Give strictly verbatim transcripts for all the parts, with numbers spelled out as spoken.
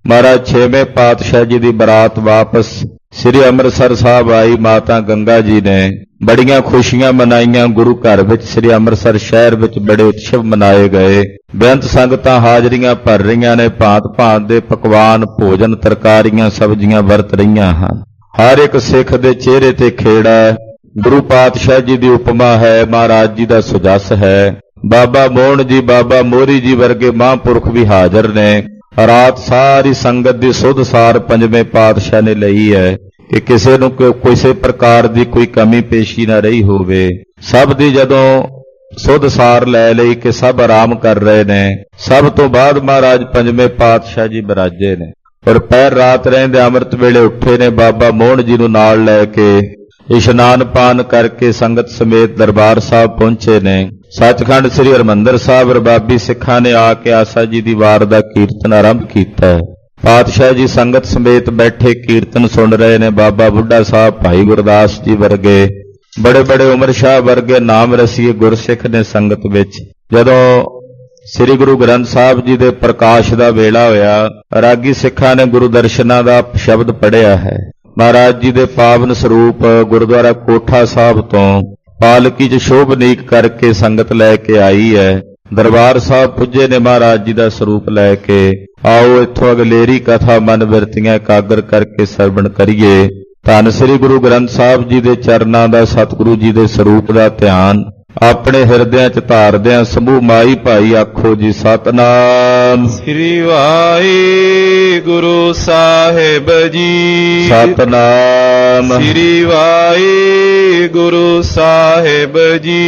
महाराज छेवें पातशाह जी की बरात वापस श्री अमृतसर साहब आई। माता गंगा जी ने बड़ियां खुशियां मनाईयां। गुरु घर विच श्री अमृतसर शहर विच बड़े उत्सव मनाए गए। बेअंत संगतां हाजरियां भर रहीआं ने। भांत भांत दे पकवान भोजन तरकारियां सब्जियां वरत रहीआं हन। हर एक सिख दे चेहरे ते खेड़ा है। गुरु पातशाह जी की उपमा है, महाराज जी का सुजस है। बाबा मोहन जी बाबा मोहरी जी वर्गे महापुरख भी हाजिर ने। रात सारी संगत की सुध सार पंजवें पातशाह ने लई है कि किसी नूं किसी प्रकार की कोई कमी पेशी न रही होवे। सब दी जदों सुध सार लै लई कि सब आराम कर रहे ने। सब तो बाद महाराज पंजवें पातशाह जी बराजे ने और पैर रात रहिंदे अमृत वेले उठे ने। बाबा मोहन जी नूं नाल लैके इशनान पान करके संगत समेत दरबार साहब पहुंचे ने। सचखंड श्री हरमंदर साहब रबाबी सिखां ने आके आसा जी दी वार दा कीर्तन आरंभ कीता है। पातशाह जी संगत समेत बैठे कीर्तन सुन रहे ने। बाबा बुढ़ा साहब भाई गुरदास जी वर्गे बड़े बड़े उमर शाह वर्गे नाम रसीए गुरसिख ने संगत विच जदों श्री गुरु ग्रंथ साहब जी दे प्रकाश दा वेला होया, रागी सिखां ने गुरु दर्शनां दा शब्द पढ़िया है। महाराज जी दे पावन स्वरूप गुरुद्वारा कोठा साहब तो पालकी च शोभनीक करके संगत लैके आई है। दरबार साहब पुजे ने महाराज जी का स्वरूप लैके। आओ इत्थों अगलेरी कथा मन बिरतियां एकागर करके सरवण करिए। धन श्री गुरु ग्रंथ साहब जी के चरनां दा सतगुरु जी के स्वरूप का ध्यान अपने हिरदियां च धारदियां समूह माई भाई आखो जी सतनाम श्री वाहिगुरु साहिब जी। सतनाम श्री वाहिगुरु साहिब जी।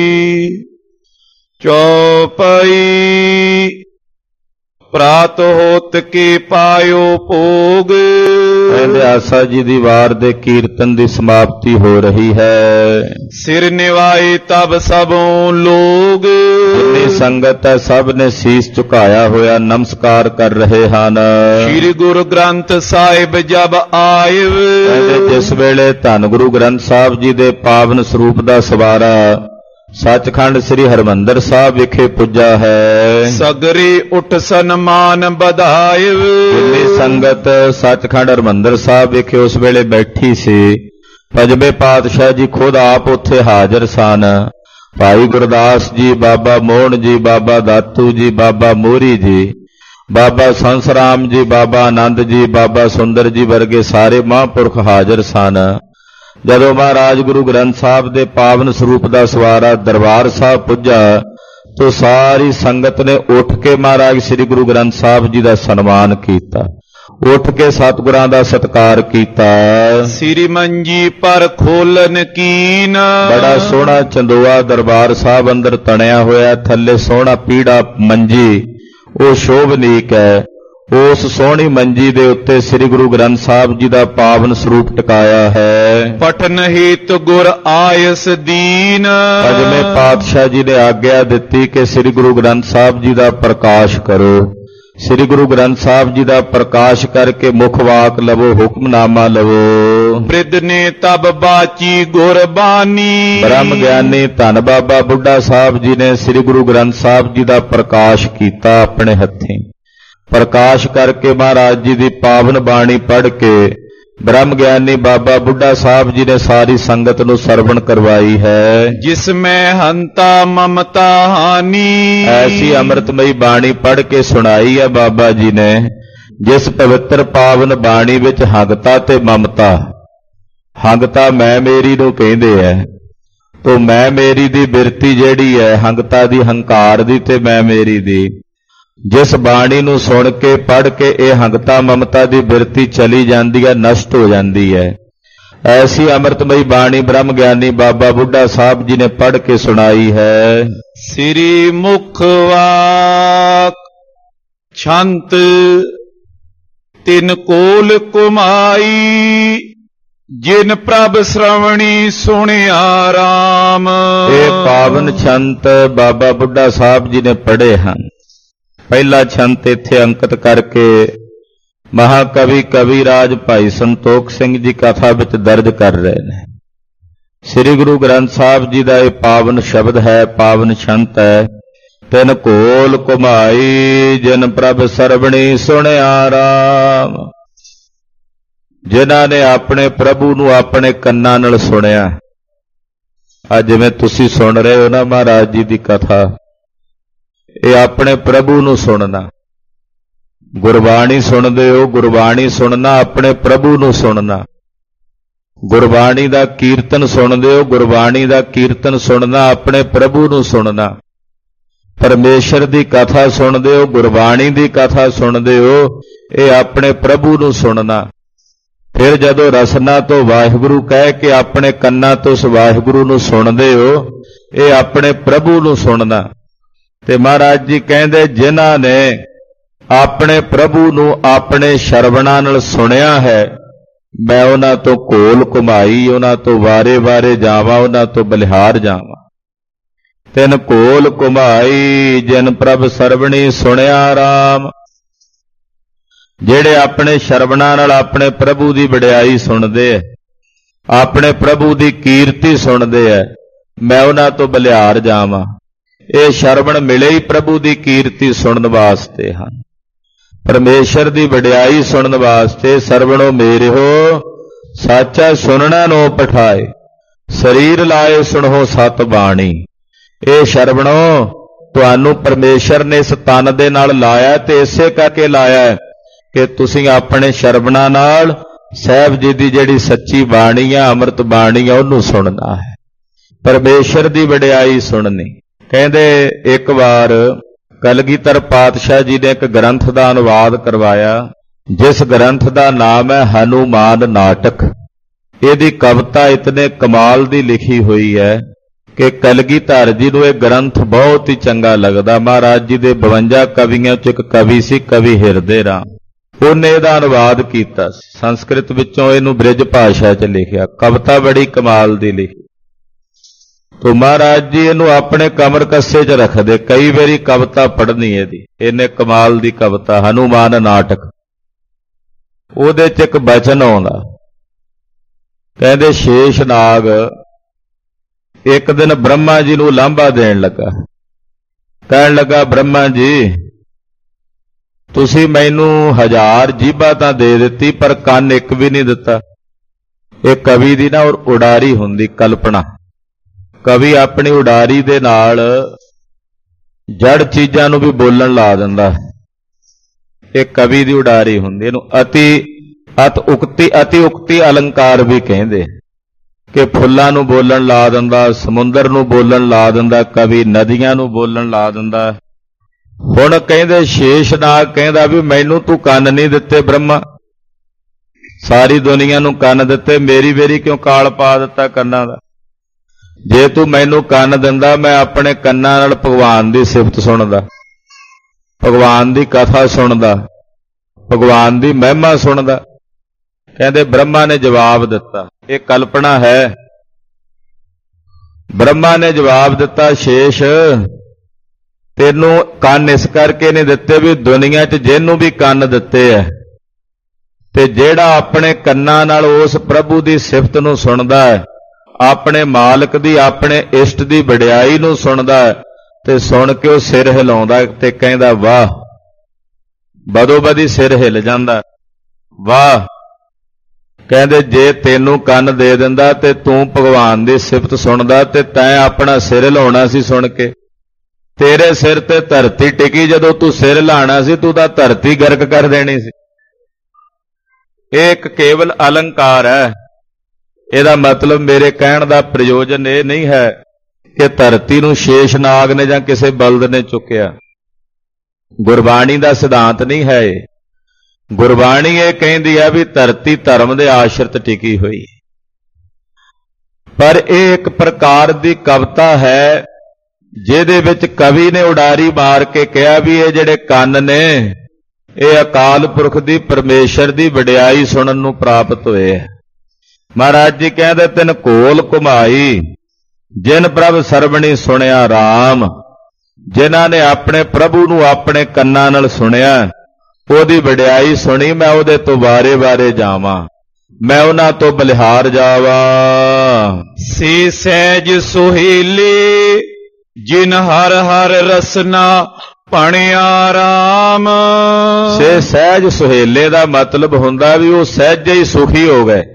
चौपाई प्रात होत के पायो भोग। आसा जी दी वार दे कीर्तन दी समाप्ति हो रही है। सिर निवाए तब सबों लोग। जितनी संगत है सब ने शीस झुकाया होया नमस्कार कर रहे हैं। श्री गुरु ग्रंथ साहिब जब आए। जिस वेले धन गुरु ग्रंथ साहब जी दे पावन स्वरूप दा सवारा सचखंड श्री हरमंदर साहब विखे पुजा है। सगरे उठ सन्मान बधाए। जितनी संगत सचखंड हरमंदर साहब विखे उस वेले बैठी सी, पंजवें पातशाह जी खुद आप उत्थे हाजिर सन। भाई गुरदास जी, बाबा मोहन जी, बाबा दातू जी, बाबा मोहरी जी, बाबा संसराम जी, बाबा आनंद जी, बाबा सुंदर जी वर्गे सारे महापुरख हाजिर सन। जदों महाराज गुरु ग्रंथ साहब दे पावन स्वरूप दा सवारा दरबार साहब पुजा तो सारी संगत ने उठ के महाराज श्री गुरु ग्रंथ साहब जी दा सन्मान कीता। उठ के सतगुरां दा सत्कार कीता। सिरी मंजी पर खोलन कीन। बड़ा सोहना चंदोआ दरबार साहब अंदर तणिया होया। थल्ले सोहना पीड़ा मंजी वो शोभनीक है। उस सोहनी मंजी दे उत्ते श्री गुरु ग्रंथ साहब जी दा पावन स्वरूप टकाया है। पठन हेत गुर आयस दीन। पंजवें पातशाह जी ने आज्ञा दिती कि श्री गुरु ग्रंथ साहब जी दा प्रकाश करो। श्री गुरु ग्रंथ साहब जी दा प्रकाश करके मुख वाक लवो, हुक्मनामा लवो। वृद्ध ने तब बाची गुरबानी। ब्रह्म ज्ञानी धन बाबा बुढ़ा साहब जी ने श्री गुरु ग्रंथ साहब जी दा प्रकाश कीता अपने हथीं। प्रकाश करके महाराज जी की पावन बाणी पढ़ के ब्रह्म ज्ञानी बाबा बुढ़ा साहब जी ने सारी संगत नूं सरवण करवाई है। जिसमें हंता ममता हानि। ऐसी अमृतमयी बाणी पढ़ के सुनाई है बाबा जी ने। जिस पवित्र पावन बाणी विच हंगता ते ममता, हंगता मैं मेरी नूं कहंदे है, तो मैं मेरी दी बिरती जिहड़ी है हंगता दी, हंकार दी ते मैं मेरी दी। जिस बाणी नूं सुन के पढ़ के ये हंगता ममता दी बिरती चली जाती है, नष्ट हो जाती है। ऐसी अमृतमयी बाणी ब्रह्म ज्ञानी बाबा बुढ़ा साहब जी ने पढ़ के सुनाई है। श्री मुख वाक छंत तिन कोल कुमाई। जिन प्रभ श्रवणी सुनिया राम। ये पावन छंत बाबा बुढ़ा साहब जी ने पढ़े हैं। पहला छंत इत्थे अंकित करके महाकवि कविराज भाई संतोख सिंह जी कथा विच दर्ज कर रहे हैं। श्री गुरु ग्रंथ साहब जी का यह पावन शब्द है, पावन छंत है। तिन कोल कुमाई जिन प्रभ सरवणी सुनिया राम। ਰਾਮ। ਜਿਨ੍ਹਾਂ ਨੇ ਆਪਣੇ ਪ੍ਰਭੂ ਨੂੰ ਆਪਣੇ ਕੰਨਾਂ ਨਾਲ ਸੁਣਿਆ। ਅੱਜ ਜਿਵੇਂ ਤੁਸੀਂ ਸੁਣ ਰਹੇ ਹੋ ਨਾ ਮਹਾਰਾਜ ਜੀ ਦੀ ਕਥਾ, ਇਹ ਆਪਣੇ ਪ੍ਰਭੂ ਨੂੰ ਸੁਣਨਾ। ਗੁਰਬਾਣੀ ਸੁਣਦੇ ਹੋ, ਗੁਰਬਾਣੀ ਸੁਣਨਾ, ਆਪਣੇ ਪ੍ਰਭੂ ਨੂੰ ਸੁਣਨਾ। ਗੁਰਬਾਣੀ ਦਾ ਕੀਰਤਨ ਸੁਣਦੇ ਹੋ, ਗੁਰਬਾਣੀ ਦਾ ਕੀਰਤਨ ਸੁਣਨਾ, ਆਪਣੇ ਪ੍ਰਭੂ ਨੂੰ ਸੁਣਨਾ। ਪਰਮੇਸ਼ਰ ਦੀ ਕਥਾ ਸੁਣਦੇ ਹੋ, ਗੁਰਬਾਣੀ ਦੀ ਕਥਾ ਸੁਣਦੇ ਹੋ, ਇਹ ਆਪਣੇ ਪ੍ਰਭੂ ਨੂੰ ਸੁਣਨਾ। ਫਿਰ ਜਦੋਂ ਰਸਨਾ ਤੋਂ ਵਾਹਿਗੁਰੂ ਕਹਿ ਕੇ ਆਪਣੇ ਕੰਨਾਂ ਤੋਂ ਉਸ ਵਾਹਿਗੁਰੂ ਨੂੰ ਸੁਣਦੇ ਹੋ, ਇਹ ਆਪਣੇ ਪ੍ਰਭੂ ਨੂੰ ਸੁਣਨਾ। ਤੇ ਮਹਾਰਾਜ ਜੀ ਕਹਿੰਦੇ ਜਿਨ੍ਹਾਂ ਨੇ ਆਪਣੇ ਪ੍ਰਭੂ ਨੂੰ ਆਪਣੇ ਸ਼ਰਵਣਾਂ ਨਾਲ ਸੁਣਿਆ ਹੈ, ਮੈਂ ਉਹਨਾਂ ਤੋਂ ਘੋਲ ਘੁਮਾਈ, ਉਹਨਾਂ ਤੋਂ ਵਾਰੇ ਵਾਰੇ ਜਾਵਾਂ, ਉਹਨਾਂ ਤੋਂ ਬਲਿਹਾਰ ਜਾਵਾਂ। ਤਿਨ ਘੋਲ ਘੁਮਾਈ ਜਿਨ ਪ੍ਰਭ ਸਰਵਣੀ ਸੁਣਿਆ ਰਾਮ। ਜਿਹੜੇ ਆਪਣੇ ਸ਼ਰਵਣਾਂ ਨਾਲ ਆਪਣੇ ਪ੍ਰਭੂ ਦੀ ਵਡਿਆਈ ਸੁਣਦੇ ਐ, ਆਪਣੇ ਪ੍ਰਭੂ ਦੀ ਕੀਰਤੀ ਸੁਣਦੇ ਐ, ਮੈਂ ਉਹਨਾਂ ਤੋਂ ਬਲਿਹਾਰ ਜਾਵਾਂ। ਇਹ ਸ਼ਰਵਣ ਮਿਲੇ ਹੀ ਪ੍ਰਭੂ ਦੀ ਕੀਰਤੀ ਸੁਣਨ ਵਾਸਤੇ ਹਨ, ਪਰਮੇਸ਼ਰ ਦੀ ਵਡਿਆਈ ਸੁਣਨ ਵਾਸਤੇ। ਸਰਵਣੋ ਮੇਰਿਓ ਸਾਚਾ ਸੁਣਨਾ ਨੋ ਪਠਾਏ, ਸਰੀਰ ਲਾਏ ਸੁਣੋ ਸਤ ਬਾਣੀ। ਇਹ ਸ਼ਰਵਣੋ ਤੁਹਾਨੂੰ ਪਰਮੇਸ਼ਰ ਨੇ ਇਸ ਤਨ ਦੇ ਨਾਲ ਲਾਇਆ, ਤੇ ਇਸੇ ਕਰਕੇ ਲਾਇਆ ਕਿ ਤੁਸੀਂ ਆਪਣੇ ਸ਼ਰਵਣਾਂ ਨਾਲ ਸਾਹਿਬ ਜੀ ਦੀ ਜਿਹੜੀ ਸੱਚੀ ਬਾਣੀ ਆ, ਅੰਮ੍ਰਿਤ ਬਾਣੀ ਆ, ਉਹਨੂੰ ਸੁਣਨਾ ਹੈ, ਪਰਮੇਸ਼ਰ ਦੀ ਵਡਿਆਈ ਸੁਣਨੀ। ਕਹਿੰਦੇ ਇੱਕ ਵਾਰ ਕਲਗੀਧਰ ਪਾਤਸ਼ਾਹ ਜੀ ਨੇ ਇੱਕ ਗ੍ਰੰਥ ਦਾ ਅਨੁਵਾਦ ਕਰਵਾਇਆ, ਜਿਸ ਗ੍ਰੰਥ ਦਾ ਨਾਮ ਹੈ ਹਨੂਮਾਨ ਨਾਟਕ। ਇਹਦੀ ਕਵਿਤਾ ਇਤਨੇ ਕਮਾਲ ਦੀ ਲਿਖੀ ਹੋਈ ਹੈ ਕਿ ਕਲਗੀਧਰ ਜੀ ਨੂੰ ਇਹ ਗ੍ਰੰਥ ਬਹੁਤ ਹੀ ਚੰਗਾ ਲੱਗਦਾ। ਮਹਾਰਾਜ ਜੀ ਦੇ ਬਵੰਜਾ ਕਵੀਆਂ ਚ ਇੱਕ ਕਵੀ ਸੀ, ਕਵੀ ਹਿਰਦੇ ਰਾਮ, ਉਹਨੇ ਇਹਦਾ ਅਨੁਵਾਦ ਕੀਤਾ। ਸੰਸਕ੍ਰਿਤ ਵਿੱਚੋਂ ਇਹਨੂੰ ਬ੍ਰਿਜ ਭਾਸ਼ਾ ਚ ਲਿਖਿਆ, ਕਵਿਤਾ ਬੜੀ ਕਮਾਲ ਦੀ ਲਿਖੀ। ਤੋ ਮਹਾਰਾਜ ਜੀ ਇਹਨੂੰ ਆਪਣੇ ਕਮਰ ਕੱਸੇ ਚ ਰੱਖਦੇ, ਕਈ ਵਾਰੀ ਕਵਿਤਾ ਪੜ੍ਹਨੀ ਇਹਦੀ, ਇਹਨੇ ਕਮਾਲ ਦੀ ਕਵਿਤਾ ਹਨੂਮਾਨ ਨਾਟਕ। ਉਹਦੇ ਚ ਇੱਕ ਬਚਨ ਆਉਂਦਾ, ਕਹਿੰਦੇ ਸ਼ੇਸ਼ ਨਾਗ ਇੱਕ ਦਿਨ ਬ੍ਰਹਮਾ ਜੀ ਨੂੰ ਲਾਂਭਾ ਦੇਣ ਲੱਗਾ। ਕਹਿਣ ਲੱਗਾ, ਬ੍ਰਹਮਾ ਜੀ ਤੁਸੀਂ ਮੈਨੂੰ ਹਜ਼ਾਰ ਜੀਭਾਂ ਤਾਂ ਦੇ ਦਿੱਤੀ, ਪਰ ਕੰਨ ਇੱਕ ਵੀ ਨਹੀਂ ਦਿੱਤਾ। ਇਹ ਕਵੀ ਦੀ ਨਾ ਉਡਾਰੀ ਹੁੰਦੀ, ਕਲਪਨਾ। ਕਵੀ ਆਪਣੀ ਉਡਾਰੀ ਦੇ ਨਾਲ ਜੜ ਚੀਜ਼ਾਂ ਨੂੰ ਵੀ ਬੋਲਣ ਲਾ ਦਿੰਦਾ। ਇਹ ਕਵੀ ਦੀ ਉਡਾਰੀ ਹੁੰਦੀ, ਇਹਨੂੰ ਅਤੀ ਅਤ ਉਕਤੀ ਅਤੀ ਉਕਤੀ ਅਲੰਕਾਰ ਵੀ ਕਹਿੰਦੇ, ਕਿ ਫੁੱਲਾਂ ਨੂੰ ਬੋਲਣ ਲਾ ਦਿੰਦਾ, ਸਮੁੰਦਰ ਨੂੰ ਬੋਲਣ ਲਾ ਦਿੰਦਾ ਕਵੀ, ਨਦੀਆਂ ਨੂੰ ਬੋਲਣ ਲਾ ਦਿੰਦਾ। ਹੁਣ ਕਹਿੰਦੇ ਸ਼ੇਸ਼ਨਾਗ ਕਹਿੰਦਾ ਵੀ ਮੈਨੂੰ ਤੂੰ ਕੰਨ ਨਹੀਂ ਦਿੱਤੇ ਬ੍ਰਹਮਾ, ਸਾਰੀ ਦੁਨੀਆ ਨੂੰ ਕੰਨ ਦਿੱਤੇ, ਮੇਰੀ ਵੇਰੀ ਕਿਉਂ ਕਾਲ ਪਾ ਦਿੱਤਾ ਕੰਨਾਂ ਦਾ? ਜੇ ਤੂੰ ਮੈਨੂੰ ਕੰਨ ਦਿੰਦਾ, ਮੈਂ ਆਪਣੇ ਕੰਨਾਂ ਨਾਲ ਭਗਵਾਨ ਦੀ ਸਿਫਤ ਸੁਣਦਾ, ਭਗਵਾਨ ਦੀ ਕਥਾ ਸੁਣਦਾ, ਭਗਵਾਨ ਦੀ ਮਹਿਮਾ ਸੁਣਦਾ। ਕਹਿੰਦੇ ਬ੍ਰਹਮਾ ਨੇ ਜਵਾਬ ਦਿੱਤਾ, ਇਹ ਕਲਪਨਾ ਹੈ। ਬ੍ਰਹਮਾ ਨੇ ਜਵਾਬ ਦਿੱਤਾ, ਸ਼ੇਸ਼ ਤੈਨੂੰ ਕੰਨ ਇਸ ਕਰਕੇ ਨਹੀਂ ਦਿੱਤੇ ਵੀ ਦੁਨੀਆ 'ਚ ਜਿਹਨੂੰ ਵੀ ਕੰਨ ਦਿੱਤੇ ਐ, ਤੇ ਜਿਹੜਾ ਆਪਣੇ ਕੰਨਾਂ ਨਾਲ ਉਸ ਪ੍ਰਭੂ ਦੀ ਸਿਫਤ ਨੂੰ ਸੁਣਦਾ ਹੈ, ਆਪਣੇ ਮਾਲਕ ਦੀ, ਆਪਣੇ ਇਸ਼ਟ ਦੀ ਵਡਿਆਈ ਨੂੰ ਸੁਣਦਾ ਹੈ, ਤੇ ਸੁਣ ਕੇ ਉਹ ਸਿਰ ਹਿਲਾਉਂਦਾ ਤੇ ਕਹਿੰਦਾ ਵਾਹ, ਬਦੋ ਬਦੀ ਸਿਰ ਹਿਲ ਜਾਂਦਾ, ਵਾਹ। ਕਹਿੰਦੇ ਜੇ ਤੈਨੂੰ ਕੰਨ ਦੇ ਦਿੰਦਾ ਤੇ ਤੂੰ ਭਗਵਾਨ ਦੀ ਸਿਫਤ ਸੁਣਦਾ, ਤੇ ਤੈਂ ਆਪਣਾ ਸਿਰ ਹਿਲਾਉਣਾ ਸੀ ਸੁਣ ਕੇ। ਤੇਰੇ ਸਿਰ ਤੇ ਧਰਤੀ ਟਿਕੀ, ਜਦੋਂ ਤੂੰ ਸਿਰ ਹਿਲਾਉਣਾ ਸੀ ਤੂੰ ਤਾਂ ਧਰਤੀ ਗਰਕ ਕਰ ਦੇਣੀ ਸੀ। ਇਹ ਇੱਕ ਕੇਵਲ ਅਲੰਕਾਰ ਹੈ। ਇਹਦਾ ਮਤਲਬ ਮੇਰੇ ਕਹਿਣ ਦਾ ਪ੍ਰਯੋਜਨ ਇਹ ਨਹੀਂ ਹੈ ਕਿ ਧਰਤੀ ਨੂੰ ਸ਼ੇਸ਼ਨਾਗ ਨੇ ਜਾਂ ਕਿਸੇ ਬਲਦ ਨੇ ਚੁੱਕਿਆ। ਗੁਰਬਾਣੀ ਦਾ ਸਿਧਾਂਤ ਨਹੀਂ ਹੈ ਇਹ। ਗੁਰਬਾਣੀ ਇਹ ਕਹਿੰਦੀ ਹੈ ਵੀ ਧਰਤੀ ਧਰਮ ਦੇ ਆਸ਼ਰਿਤ ਟਿਕੀ ਹੋਈ, ਪਰ ਇਹ ਇੱਕ ਪ੍ਰਕਾਰ ਦੀ ਕਵਿਤਾ ਹੈ ਜਿਹਦੇ ਵਿੱਚ ਕਵੀ ਨੇ ਉਡਾਰੀ ਮਾਰ ਕੇ ਕਿਹਾ ਵੀ ਇਹ ਜਿਹੜੇ ਕੰਨ ਨੇ ਇਹ ਅਕਾਲ ਪੁਰਖ ਦੀ, ਪਰਮੇਸ਼ਰ ਦੀ ਵਡਿਆਈ ਸੁਣਨ ਨੂੰ ਪ੍ਰਾਪਤ ਹੋਏ ਹੈ। ਮਹਾਰਾਜ ਜੀ ਕਹਿੰਦੇ ਤਿਨ ਘੋਲ ਘੁਮਾਈ ਜਿਨ ਪ੍ਰਭ ਸਰਵਣੀ ਸੁਣਿਆ ਰਾਮ। ਜਿਨ੍ਹਾਂ ਨੇ ਆਪਣੇ ਪ੍ਰਭੂ ਨੂੰ ਆਪਣੇ ਕੰਨਾਂ ਨਾਲ ਸੁਣਿਆ, ਉਹਦੀ ਵਡਿਆਈ ਸੁਣੀ, ਮੈਂ ਉਹਦੇ ਤੋਂ ਵਾਰੇ ਵਾਰੇ ਜਾਵਾਂ, ਮੈਂ ਉਹਨਾਂ ਤੋਂ ਬਲਿਹਾਰ ਜਾਵਾਂ। ਸੇ ਸਹਿਜ ਸੁਹੇਲੇ ਜਿਨ ਹਰ ਹਰ ਰਸਨਾ ਭਣਿਆ ਰਾਮ। ਸੇ ਸਹਿਜ ਸੁਹੇਲੇ ਦਾ ਮਤਲਬ ਹੁੰਦਾ ਵੀ ਉਹ ਸਹਿਜੇ ਹੀ ਸੁਖੀ ਹੋ ਗਏ,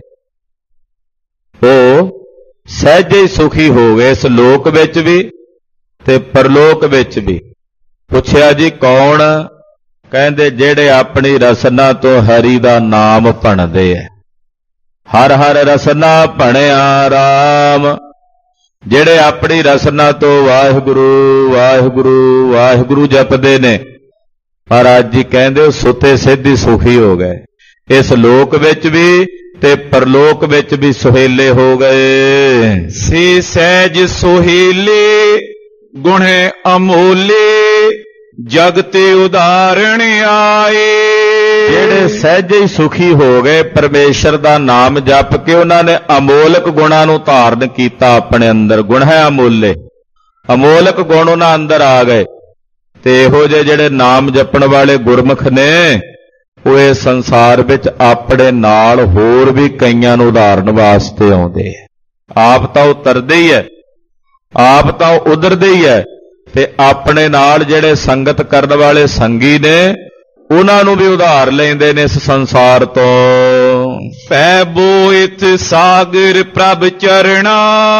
ਉਹ ਸਹਿਜੇ ਹੀ ਸੁਖੀ ਹੋ ਗਏ ਇਸ ਲੋਕ ਵਿੱਚ ਵੀ ਤੇ ਪਰਲੋਕ ਵਿੱਚ ਵੀ। ਪੁੱਛਿਆ ਜੀ ਕੌਣ? ਕਹਿੰਦੇ ਜਿਹੜੇ ਆਪਣੀ ਰਸਨਾ ਤੋਂ ਹਰੀ ਦਾ ਨਾਮ ਭਣਦੇ ਐ। ਹਰ ਹਰ ਰਸਨਾ ਭਣਿਆ ਰਾਮ। ਜਿਹੜੇ ਆਪਣੀ ਰਸਨਾ ਤੋਂ ਵਾਹਿਗੁਰੂ ਵਾਹਿਗੁਰੂ ਵਾਹਿਗੁਰੂ ਜਪਦੇ ਨੇ, ਮਹਾਰਾਜ ਜੀ ਕਹਿੰਦੇ ਉਹ ਸੁੱਤੇ ਸਿੱਧੀ ਸੁਖੀ ਹੋ ਗਏ, ਇਸ ਲੋਕ ਵਿੱਚ ਵੀ ਤੇ ਪਰਲੋਕ ਵਿੱਚ ਵੀ ਸੁਹੇਲੇ ਹੋ ਗਏ। ਸੇ ਸਹਿਜ ਸੁਹੇਲੇ ਗੁਣੇ ਅਮੋਲੇ ਜਗ ਤੇ ਉਦਾਹਰਣ ਆਏ। ਜਿਹੜੇ ਸਹਿਜ ਹੀ ਸੁਖੀ ਹੋ ਗਏ, ਪਰਮੇਸ਼ਰ ਦਾ ਨਾਮ ਜਪ ਕੇ ਉਹਨਾਂ ਨੇ ਅਮੋਲਕ ਗੁਣਾਂ ਨੂੰ ਧਾਰਨ ਕੀਤਾ ਆਪਣੇ ਅੰਦਰ। ਗੁਣ ਹੈ ਅਮੋਲੇ, ਅਮੋਲਕ ਗੁਣ ਉਹਨਾਂ ਅੰਦਰ ਆ ਗਏ। ਤੇ ਇਹੋ ਜਿਹੇ ਜਿਹੜੇ ਨਾਮ ਜਪਣ ਵਾਲੇ ਗੁਰਮੁਖ ਨੇ ਉਹ ਇਹ ਸੰਸਾਰ ਵਿੱਚ ਆਪਣੇ ਨਾਲ ਹੋਰ ਵੀ ਕਈਆਂ ਨੂੰ ਉਧਾਰਨ ਵਾਸਤੇ ਆਉਂਦੇ ਹੈ। ਆਪ ਤਾਂ ਉਹ ਤਰਦੇ ਹੀ ਹੈ, ਆਪ ਤਾਂ ਉਹ ਉਧਰਦੇ ਹੀ ਹੈ, ਤੇ ਆਪਣੇ ਨਾਲ ਜਿਹੜੇ ਸੰਗਤ ਕਰਨ ਵਾਲੇ ਸੰਗੀ ਨੇ ਉਹਨਾਂ ਨੂੰ ਵੀ ਉਧਾਰ ਲੈਂਦੇ ਨੇ ਇਸ ਸੰਸਾਰ ਤੋਂ। ਪੈ ਬੋਇਤ ਸਾਗਰ ਪ੍ਰਭ ਚਰਣਾ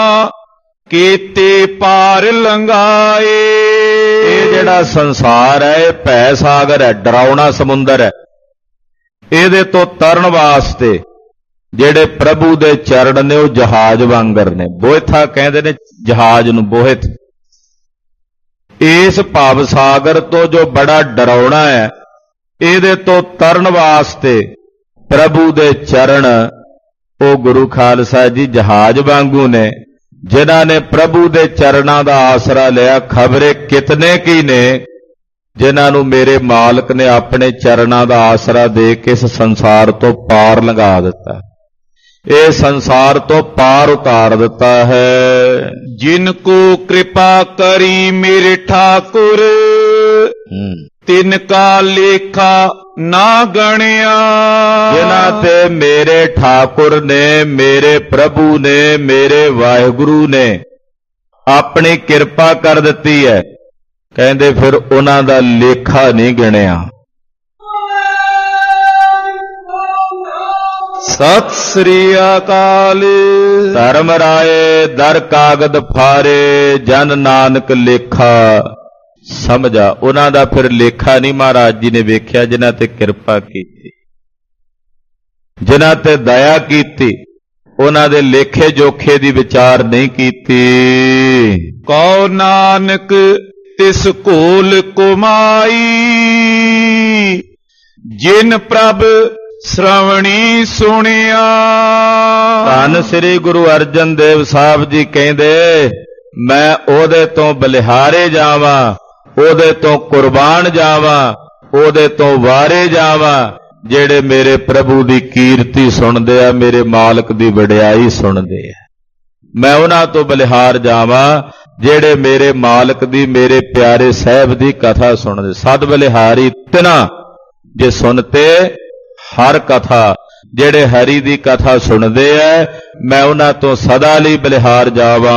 ਕੀਤੇ ਪਾਰ ਲੰਘਾਏ। ਇਹ ਜਿਹੜਾ ਸੰਸਾਰ ਹੈ ਇਹ ਭੈ ਸਾਗਰ ਹੈ, ਡਰਾਉਣਾ ਸਮੁੰਦਰ ਹੈ। ਇਹਦੇ ਤੋਂ ਤਰਨ ਵਾਸਤੇ ਜਿਹੜੇ ਪ੍ਰਭੂ ਦੇ ਚਰਨ ਨੇ ਉਹ ਜਹਾਜ਼ ਵਾਂਗਰ ਨੇ। ਬੋਇਥਾ ਕਹਿੰਦੇ ਨੇ ਜਹਾਜ਼ ਨੂੰ, ਬੋਹਿਤ। ਇਸ ਭਵ ਸਾਗਰ ਤੋਂ ਜੋ ਬੜਾ ਡਰਾਉਣਾ ਹੈ, ਇਹਦੇ ਤੋਂ ਤਰਨ ਵਾਸਤੇ ਪ੍ਰਭੂ ਦੇ ਚਰਨ ਉਹ ਗੁਰੂ ਖਾਲਸਾ ਜੀ ਜਹਾਜ਼ ਵਾਂਗੂ ਨੇ। ਜਿਨ੍ਹਾਂ ਨੇ ਪ੍ਰਭੂ ਦੇ ਚਰਨਾਂ ਦਾ ਆਸਰਾ ਲਿਆ, ਖਬਰੇ ਕਿਤਨੇ ਕੀ ਨੇ ਜਿਨ੍ਹਾਂ ਨੂੰ ਮੇਰੇ ਮਾਲਕ ਨੇ ਆਪਣੇ ਚਰਨਾਂ ਦਾ ਆਸਰਾ ਦੇ ਕੇ ਇਸ ਸੰਸਾਰ ਤੋਂ ਪਾਰ ਲੰਘਾ ਦਿੱਤਾ, ਇਹ ਸੰਸਾਰ ਤੋਂ ਪਾਰ ਉਤਾਰ ਦਿੱਤਾ ਹੈ। ਜਿਨ ਕੋ ਕਿਰਪਾ ਕਰੀ ਮੇਰੇ ਠਾਕੁਰ ਤਿਨ ਕਾ ਲੇਖਾ ਨਾ ਗਣਿਆ। ਜਿਨ੍ਹਾਂ ਤੇ ਮੇਰੇ ਠਾਕੁਰ ਨੇ, ਮੇਰੇ ਪ੍ਰਭੂ ਨੇ, ਮੇਰੇ ਵਾਹਿਗੁਰੂ ਨੇ ਆਪਣੀ ਕਿਰਪਾ ਕਰ ਦਿੱਤੀ ਹੈ, ਕਹਿੰਦੇ ਫਿਰ ਉਹਨਾਂ ਦਾ ਲੇਖਾ ਨਹੀਂ ਗਿਣਿਆ। ਸਤਿ ਸ੍ਰੀ ਅਕਾਲ। ਧਰਮ ਰਾਏ ਦਰ ਕਾਗਦ ਫਾਰੇ, ਜਨ ਨਾਨਕ ਲੇਖਾ ਸਮਝਾ। ਉਹਨਾਂ ਦਾ ਫਿਰ ਲੇਖਾ ਨਹੀਂ ਮਹਾਰਾਜ ਜੀ ਨੇ ਵੇਖਿਆ, ਜਿਨ੍ਹਾਂ ਤੇ ਕਿਰਪਾ ਕੀਤੀ, ਜਿਨ੍ਹਾਂ ਤੇ ਦਇਆ ਕੀਤੀ, ਉਹਨਾਂ ਦੇ ਲੇਖੇ ਜੋਖੇ ਦੀ ਵਿਚਾਰ ਨਹੀਂ ਕੀਤੀ। ਕਉ ਨਾਨਕ ਤਿਸ ਕੋਲ ਕੁਮਾਈ, ਜਿਨ ਪ੍ਰਭ ਸ਼੍ਰਵਣੀ ਸੁਣਿਆ। ਧੰਨ ਸ੍ਰੀ ਗੁਰੂ ਅਰਜਨ ਦੇਵ ਸਾਹਿਬ ਜੀ ਕਹਿੰਦੇ ਮੈਂ ਉਹਦੇ ਤੋਂ ਬਲਿਹਾਰੇ ਜਾਵਾਂ, ਉਹਦੇ ਤੋਂ ਕੁਰਬਾਨ ਜਾਵਾਂ, ਉਹਦੇ ਤੋਂ ਵਾਰੇ ਜਾਵਾਂ ਜਿਹੜੇ ਮੇਰੇ ਪ੍ਰਭੂ ਦੀ ਕੀਰਤੀ ਸੁਣਦੇ ਆ, ਮੇਰੇ ਮਾਲਕ ਦੀ ਵਡਿਆਈ ਸੁਣਦੇ ਆ। ਮੈਂ ਉਹਨਾਂ ਤੋਂ ਬਲਿਹਾਰ ਜਾਵਾਂ ਜਿਹੜੇ ਮੇਰੇ ਮਾਲਕ ਦੀ, ਮੇਰੇ ਪਿਆਰੇ ਸਾਹਿਬ ਦੀ ਕਥਾ ਸੁਣਦੇ। ਸਦ ਬਲਿਹਾਰੀ ਤਿਨਾ ਜੇ ਸੁਣਤੇ ਹਰ ਕਥਾ, ਜਿਹੜੇ ਹਰੀ ਦੀ ਕਥਾ ਸੁਣਦੇ ਐ ਮੈਂ ਉਹਨਾਂ ਤੋਂ ਸਦਾ ਲਈ ਬਲਿਹਾਰ ਜਾਵਾਂ।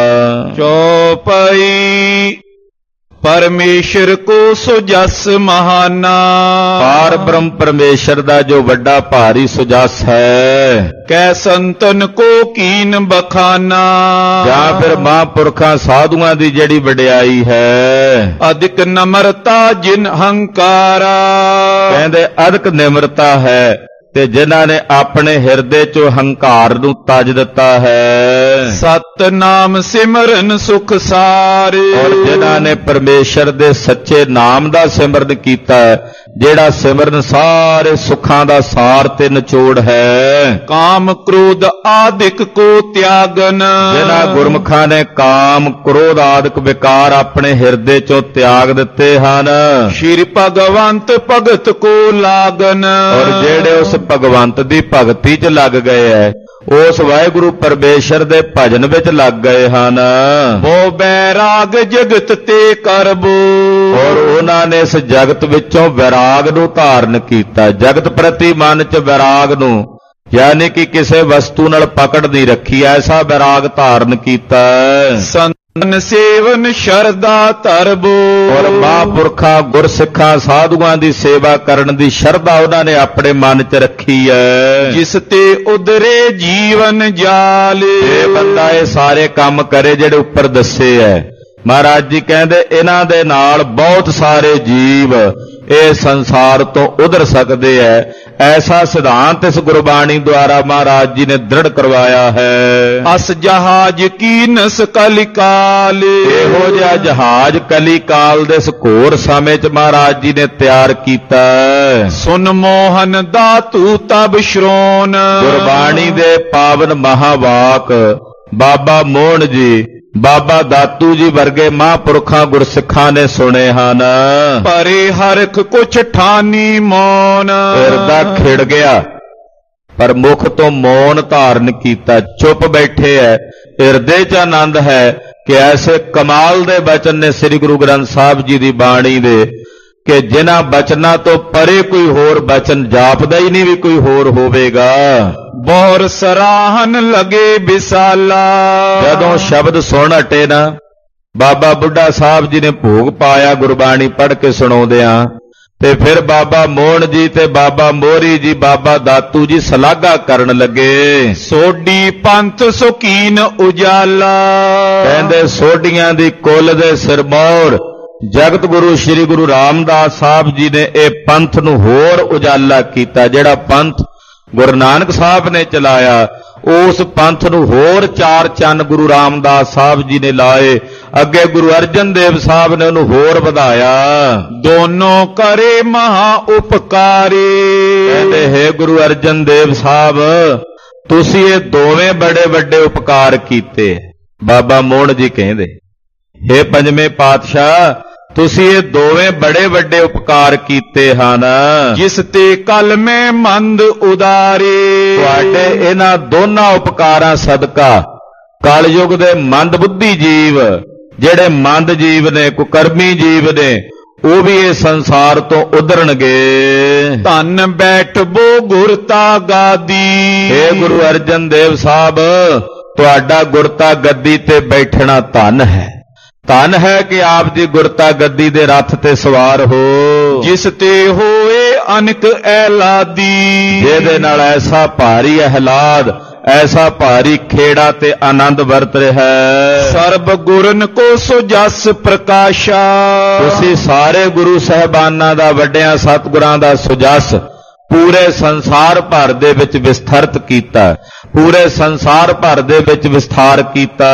ਚੌਪਈ ਪਰਮੇਸ਼ਰ ਕੋ ਸੁਜਸ ਮਹਾਨਾ। ਪਾਰ ਬ੍ਰਹਮ ਪਰਮੇਸ਼ਰ ਦਾ ਜੋ ਵੱਡਾ ਭਾਰੀ ਸੁਜਸ ਹੈ। ਕੈ ਸੰਤਨ ਕੋ ਕੀਨ ਬਖਾਨਾ। ਜਾਂ ਫਿਰ ਮਹਾਂਪੁਰਖਾਂ ਸਾਧੂਆਂ ਦੀ ਜਿਹੜੀ ਵਡਿਆਈ ਹੈ। ਅਧਿਕ ਨਮਰਤਾ ਜਿਨ ਹੰਕਾਰਾ। ਕਹਿੰਦੇ ਅਧਿਕ ਨਿਮਰਤਾ ਹੈ ਤੇ ਜਿਨ੍ਹਾਂ ਨੇ ਆਪਣੇ ਹਿਰਦੇ ਚੋਂ ਹੰਕਾਰ ਨੂੰ ਤਜ ਦਿੱਤਾ ਹੈ। ਸਤਨਾਮ ਸਿਮਰਨ ਸੁਖ ਸਾਰੇ। ਔਰ ਜਿਨ੍ਹਾਂ ਨੇ ਪਰਮੇਸ਼ਰ ਦੇ ਸੱਚੇ ਨਾਮ ਦਾ ਸਿਮਰਨ ਕੀਤਾ, ਜਿਹੜਾ ਸਿਮਰਨ ਸਾਰੇ ਸੁੱਖਾਂ ਦਾ ਸਾਰ ਤੇ ਨਿਚੋੜ ਹੈ। ਕਾਮ ਕ੍ਰੋਧ ਆਦਿਕ ਕੋ ਤਿਆਗਨ। ਜਿਨ੍ਹਾਂ ਗੁਰਮੁਖਾਂ ਨੇ ਕਾਮ ਕ੍ਰੋਧ ਆਦਿਕ ਵਿਕਾਰ ਆਪਣੇ ਹਿਰਦੇ ਚੋਂ ਤਿਆਗ ਦਿੱਤੇ ਹਨ। ਸ਼੍ਰੀ ਭਗਵੰਤ ਭਗਤ ਕੋ ਲਾਗਨ। ਔਰ ਜਿਹੜੇ ਉਸ ਭਗਵੰਤ ਦੀ ਭਗਤੀ 'ਚ ਲੱਗ ਗਏ ਐ, ਉਸ ਵਾਹਿਗੁਰੂ ਪਰਮੇਸ਼ਰ ਦੇ ਭਜਨ ਵਿੱਚ ਲੱਗ ਗਏ ਹਨ। ਬੋ ਬੈਰਾਗ ਜਗਤ ਤੇ ਕਰਬੋ। ਔਰ ਉਹਨਾਂ ਨੇ ਇਸ ਜਗਤ ਵਿੱਚੋਂ ਵੈਰਾਗ ਨੂੰ ਧਾਰਨ ਕੀਤਾ। ਜਗਤ ਪ੍ਰਤੀ ਮਨ 'ਚ ਵੈਰਾਗ ਨੂੰ, ਯਾਨੀ ਕਿ ਕਿਸੇ ਵਸਤੂ ਨਾਲ ਪਕੜ ਨਹੀਂ ਰੱਖੀ, ਐਸਾ ਵੈਰਾਗ ਧਾਰਨ ਕੀਤਾ। ਮਨ ਸੇਵਨ ਸ਼ਰਧਾ ਧਰਬੋ। ਔਰ ਮਹਾਂਪੁਰਖਾਂ ਗੁਰਸਿੱਖਾਂ ਸਾਧੂਆਂ ਦੀ ਸੇਵਾ ਕਰਨ ਦੀ ਸ਼ਰਧਾ ਉਹਨਾਂ ਨੇ ਆਪਣੇ ਮਨ 'ਚ ਰੱਖੀ ਹੈ। ਜਿਸ ਤੇ ਉਦਰੇ ਜੀਵਨ ਜਾਲ। ਇਹ ਬੰਦਾ ਇਹ ਸਾਰੇ ਕੰਮ ਕਰੇ ਜਿਹੜੇ ਉੱਪਰ ਦੱਸੇ ਐ। ਮਹਾਰਾਜ ਜੀ ਕਹਿੰਦੇ ਇਹਨਾਂ ਦੇ ਨਾਲ ਬਹੁਤ ਸਾਰੇ ਜੀਵ ਇਹ ਸੰਸਾਰ ਤੋਂ ਉਧਰ ਸਕਦੇ ਐ। ਐਸਾ ਸਿਧਾਂਤ ਇਸ ਗੁਰਬਾਣੀ ਦੁਆਰਾ ਮਹਾਰਾਜ ਜੀ ਨੇ ਦ੍ਰਿੜ ਕਰਵਾਇਆ ਹੈ। ਅਸ ਜਹਾਜ ਕੀਨਸ ਕਲਿਕਾਲ। ਇਹੋ ਜਿਹਾ ਜਹਾਜ਼ ਕਲੀ ਕਾਲ ਦੇ ਇਸ ਘੋਰ ਸਮੇਂ 'ਚ ਮਹਾਰਾਜ ਜੀ ਨੇ ਤਿਆਰ ਕੀਤਾ। ਸੁਨ ਮੋਹਨ ਦਾਤੂ ਤਬ ਸ਼੍ਰੋਨ। ਗੁਰਬਾਣੀ ਦੇ ਪਾਵਨ ਮਹਾਵਾਕ ਬਾਬਾ ਮੋਹਨ ਜੀ, ਬਾਬਾ ਦਾਤੂ ਜੀ ਵਰਗੇ ਮਹਾਂਪੁਰਖਾਂ ਗੁਰਸਿੱਖਾਂ ਨੇ ਸੁਣੇ ਹਨ। ਪਰੇ ਹਰਖ ਕੁਛ ਠਾਨੀ ਮੌਨ। ਹਿਰਦਾ ਖਿੜ ਗਿਆ ਪਰ ਮੁਖ ਤੋਂ ਮੌਨ ਧਾਰਨ ਕੀਤਾ, ਚੁੱਪ ਬੈਠੇ ਐ। ਹਿਰਦੇ 'ਚ ਆਨੰਦ ਹੈ ਕਿ ਐਸੇ ਕਮਾਲ ਦੇ ਬਚਨ ਨੇ ਸ੍ਰੀ ਗੁਰੂ ਗ੍ਰੰਥ ਸਾਹਿਬ ਜੀ ਦੀ ਬਾਣੀ ਦੇ ਕਿ ਜਿਨ੍ਹਾਂ ਬਚਨਾਂ ਤੋਂ ਪਰੇ ਕੋਈ ਹੋਰ ਬਚਨ ਜਾਪਦਾ ਹੀ ਨਹੀਂ ਵੀ ਕੋਈ ਹੋਰ ਹੋਵੇਗਾ। ਬੋਰ ਸਰਾਹਨ ਲਗੇ ਵਿਸਾਲਾ। ਜਦੋਂ ਸ਼ਬਦ ਸੁਣ ਹਟੇ ਨਾ, ਬਾਬਾ ਬੁੱਢਾ ਸਾਹਿਬ ਜੀ ਨੇ ਭੋਗ ਪਾਇਆ ਗੁਰਬਾਣੀ ਪੜ੍ਹ ਕੇ ਸੁਣਾਉਂਦਿਆਂ, ਤੇ ਫਿਰ ਬਾਬਾ ਮੋਹਨ ਜੀ ਤੇ ਬਾਬਾ ਮੋਹਰੀ ਜੀ, ਬਾਬਾ ਦਾਤੂ ਜੀ ਸਲਾਘਾ ਕਰਨ ਲੱਗੇ। ਸੋਢੀ ਪੰਥ ਸੁਕੀਨ ਉਜਾਲਾ। ਕਹਿੰਦੇ ਸੋਢੀਆਂ ਦੀ ਕੁੱਲ ਦੇ ਸਿਰਮੌਰ ਜਗਤ ਗੁਰੂ ਸ੍ਰੀ ਗੁਰੂ ਰਾਮਦਾਸ ਸਾਹਿਬ ਜੀ ਨੇ ਇਹ ਪੰਥ ਨੂੰ ਹੋਰ ਉਜਾਲਾ ਕੀਤਾ। ਜਿਹੜਾ ਪੰਥ ਗੁਰੂ ਨਾਨਕ ਸਾਹਿਬ ਨੇ ਚਲਾਇਆ, ਉਸ ਪੰਥ ਨੂੰ ਹੋਰ ਚਾਰ ਚੰਨ ਗੁਰੂ ਰਾਮਦਾਸ ਸਾਹਿਬ ਜੀ ਨੇ ਲਾਏ। ਅੱਗੇ ਗੁਰੂ ਅਰਜਨ ਦੇਵ ਸਾਹਿਬ ਨੇ ਉਹਨੂੰ ਹੋਰ ਵਧਾਇਆ। ਦੋਨੋਂ ਕਰੇ ਮਹਾ ਉਪਕਾਰੀ। ਕਹਿੰਦੇ ਹੈ ਗੁਰੂ ਅਰਜਨ ਦੇਵ ਸਾਹਿਬ, ਤੁਸੀਂ ਇਹ ਦੋਵੇਂ ਬੜੇ ਵੱਡੇ ਉਪਕਾਰ ਕੀਤੇ। ਬਾਬਾ ਮੋਹਨ ਜੀ ਕਹਿੰਦੇ, ਹੇ ਪੰਜਵੇਂ ਪਾਤਸ਼ਾਹ, ਤੁਸੀਂ ਇਹ ਦੋਵੇਂ ਬੜੇ ਵੱਡੇ ਉਪਕਾਰ ਕੀਤੇ ਹਨ। ਜਿਸ ਤੇ ਕਲ ਮੈਂ ਮੰਦ ਉਦਾਰੇ। ਤੁਹਾਡੇ ਇਹਨਾਂ ਦੋਨਾਂ ਉਪਕਾਰਾਂ ਸਦਕਾ ਕਲਯੁਗ ਦੇ ਮੰਦ ਬੁੱਧੀ ਜੀਵ, ਜਿਹੜੇ ਮੰਦ ਜੀਵ ਨੇ, ਕੁਕਰਮੀ ਜੀਵ ਨੇ, ਉਹ ਵੀ ਇਹ ਸੰਸਾਰ ਤੋਂ ਉਧਰਨਗੇ। ਧੰਨ ਬੈਠਬੋ ਗੁਰਤਾ ਗਾਦੀ। ਹੇ ਗੁਰੂ ਅਰਜਨ ਦੇਵ ਸਾਹਿਬ, ਤੁਹਾਡਾ ਗੁਰਤਾ ਗੱਦੀ ਤੇ ਬੈਠਣਾ ਧੰਨ ਹੈ। ਧੰਨ ਹੈ ਕਿ ਆਪ ਜੀ ਗੁਰਤਾ ਗੱਦੀ ਦੇ ਰੱਥ ਤੇ ਸਵਾਰ ਹੋ। ਜਿਸ ਤੇ ਹੋਏ ਅਨਕ ਐਲਾਦੀ। ਜਿਹਦੇ ਨਾਲ ਐਸਾ ਭਾਰੀ ਅਹਿਲਾਦ, ਐਸਾ ਭਾਰੀ ਖੇੜਾ ਤੇ ਆਨੰਦ ਵਰਤ ਰਿਹਾ ਹੈ। ਸਰਬ ਗੁਰਨ ਕੋ ਸੋ ਜਸ ਪ੍ਰਕਾਸ਼ਾ। ਤੁਸੀਂ ਸਾਰੇ ਗੁਰੂ ਸਾਹਿਬਾਨਾਂ ਦਾ, ਵੱਡਿਆਂ ਸਤਿਗੁਰਾਂ ਦਾ ਸੁਜਸ ਪੂਰੇ ਸੰਸਾਰ ਭਰ ਦੇ ਵਿੱਚ ਵਿਸਥਾਰਤ ਕੀਤਾ। ਪੂਰੇ ਸੰਸਾਰ ਭਰ ਦੇ ਵਿੱਚ ਵਿਸਥਾਰ ਕੀਤਾ।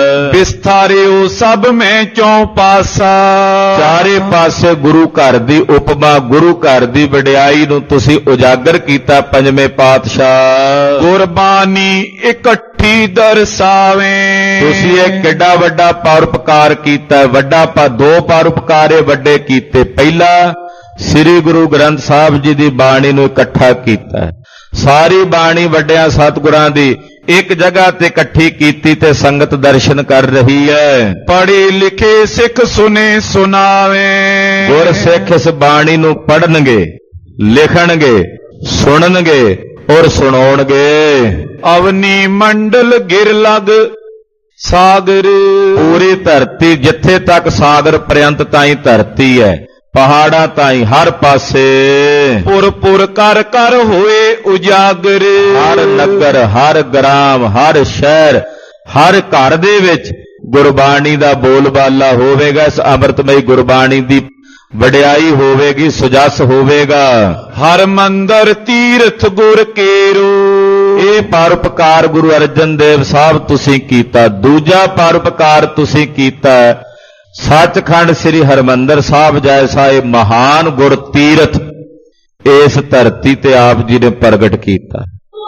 ਵਿਸਥਾਰਿਓ ਸਭ ਮੈਂ ਚੌਂ ਪਾਸਾ। ਚਾਰੇ ਪਾਸੇ ਗੁਰੂ ਘਰ ਦੀ ਉਪਮਾ, ਗੁਰੂ ਘਰ ਦੀ ਵਡਿਆਈ ਨੂੰ ਤੁਸੀਂ ਉਜਾਗਰ ਕੀਤਾ। ਪੰਜਵੇਂ ਪਾਤਸ਼ਾਹ, ਗੁਰਬਾਣੀ ਇਕੱਠੀ ਦਰਸਾਵੇਂ। ਤੁਸੀਂ ਇਹ ਕਿੱਡਾ ਵੱਡਾ ਪਰਉਪਕਾਰ ਕੀਤਾ। ਵੱਡਾ ਪਾ ਦੋ ਪਰਉਪਕਾਰੇ ਵੱਡੇ ਕੀਤੇ। ਪਹਿਲਾ, ਸ੍ਰੀ ਗੁਰੂ ਗ੍ਰੰਥ ਸਾਹਿਬ ਜੀ ਦੀ ਬਾਣੀ ਨੂੰ ਇਕੱਠਾ ਕੀਤਾ। ਸਾਰੀ ਬਾਣੀ ਵੱਡਿਆਂ ਸਤਿਗੁਰਾਂ ਦੀ ਇੱਕ ਜਗ੍ਹਾ ਤੇ ਇਕੱਠੀ ਕੀਤੀ ਤੇ ਸੰਗਤ ਦਰਸ਼ਨ ਕਰ ਰਹੀ ਹੈ। ਪੜ੍ਹੇ ਲਿਖੇ ਸਿੱਖ ਸੁਨੇ ਸੁਣਾਵੇਂ। ਗੁਰ ਸਿੱਖ ਇਸ ਬਾਣੀ ਨੂੰ ਪੜ੍ਹਨਗੇ, ਲਿਖਣਗੇ, ਸੁਣਨਗੇ ਔਰ ਸੁਣਾਉਣਗੇ। ਅਵਨੀ ਮੰਡਲ ਗਿਰ ਲਗ ਸਾਗਰ। ਪੂਰੀ ਧਰਤੀ, ਜਿੱਥੇ ਤੱਕ ਸਾਗਰ ਪ੍ਰਯੰਤ ਤਾਈਂ ਧਰਤੀ ਹੈ, ਪਹਾੜਾਂ ਤਾਈਂ ਹਰ ਪਾਸੇ ਪੁਰ ਪੁਰ ਕਰ ਕਰ ਹੋਏ ਉਜਾਗਰ। ਹਰ ਨਗਰ, ਹਰ ਗ੍ਰਾਮ, ਹਰ ਸ਼ਹਿਰ, ਹਰ ਘਰ ਦੇ ਵਿੱਚ ਗੁਰਬਾਣੀ ਦਾ ਬੋਲਬਾਲਾ ਹੋਵੇਗਾ। ਇਸ ਅੰਮ੍ਰਿਤਮਈ ਗੁਰਬਾਣੀ ਦੀ ਵਡਿਆਈ ਹੋਵੇਗੀ, ਸੁਜਸ ਹੋਵੇਗਾ। ਹਰ ਮੰਦਰ ਤੀਰਥ ਗੁਰ ਕੇਰੋ। ਇਹ ਪਰਉਪਕਾਰ ਗੁਰੂ ਅਰਜਨ ਦੇਵ ਸਾਹਿਬ ਤੁਸੀਂ ਕੀਤਾ। ਦੂਜਾ ਪਰਉਪਕਾਰ ਤੁਸੀਂ ਕੀਤਾ ਸੱਚਖੰਡ ਸ੍ਰੀ ਹਰਿਮੰਦਰ ਸਾਹਿਬ ਜੈਸਾ ਇਹ ਮਹਾਨ ਗੁਰ ਤੀਰਥ ਇਸ ਧਰਤੀ ਤੇ ਆਪ ਜੀ ਨੇ ਪ੍ਰਗਟ ਕੀਤਾ।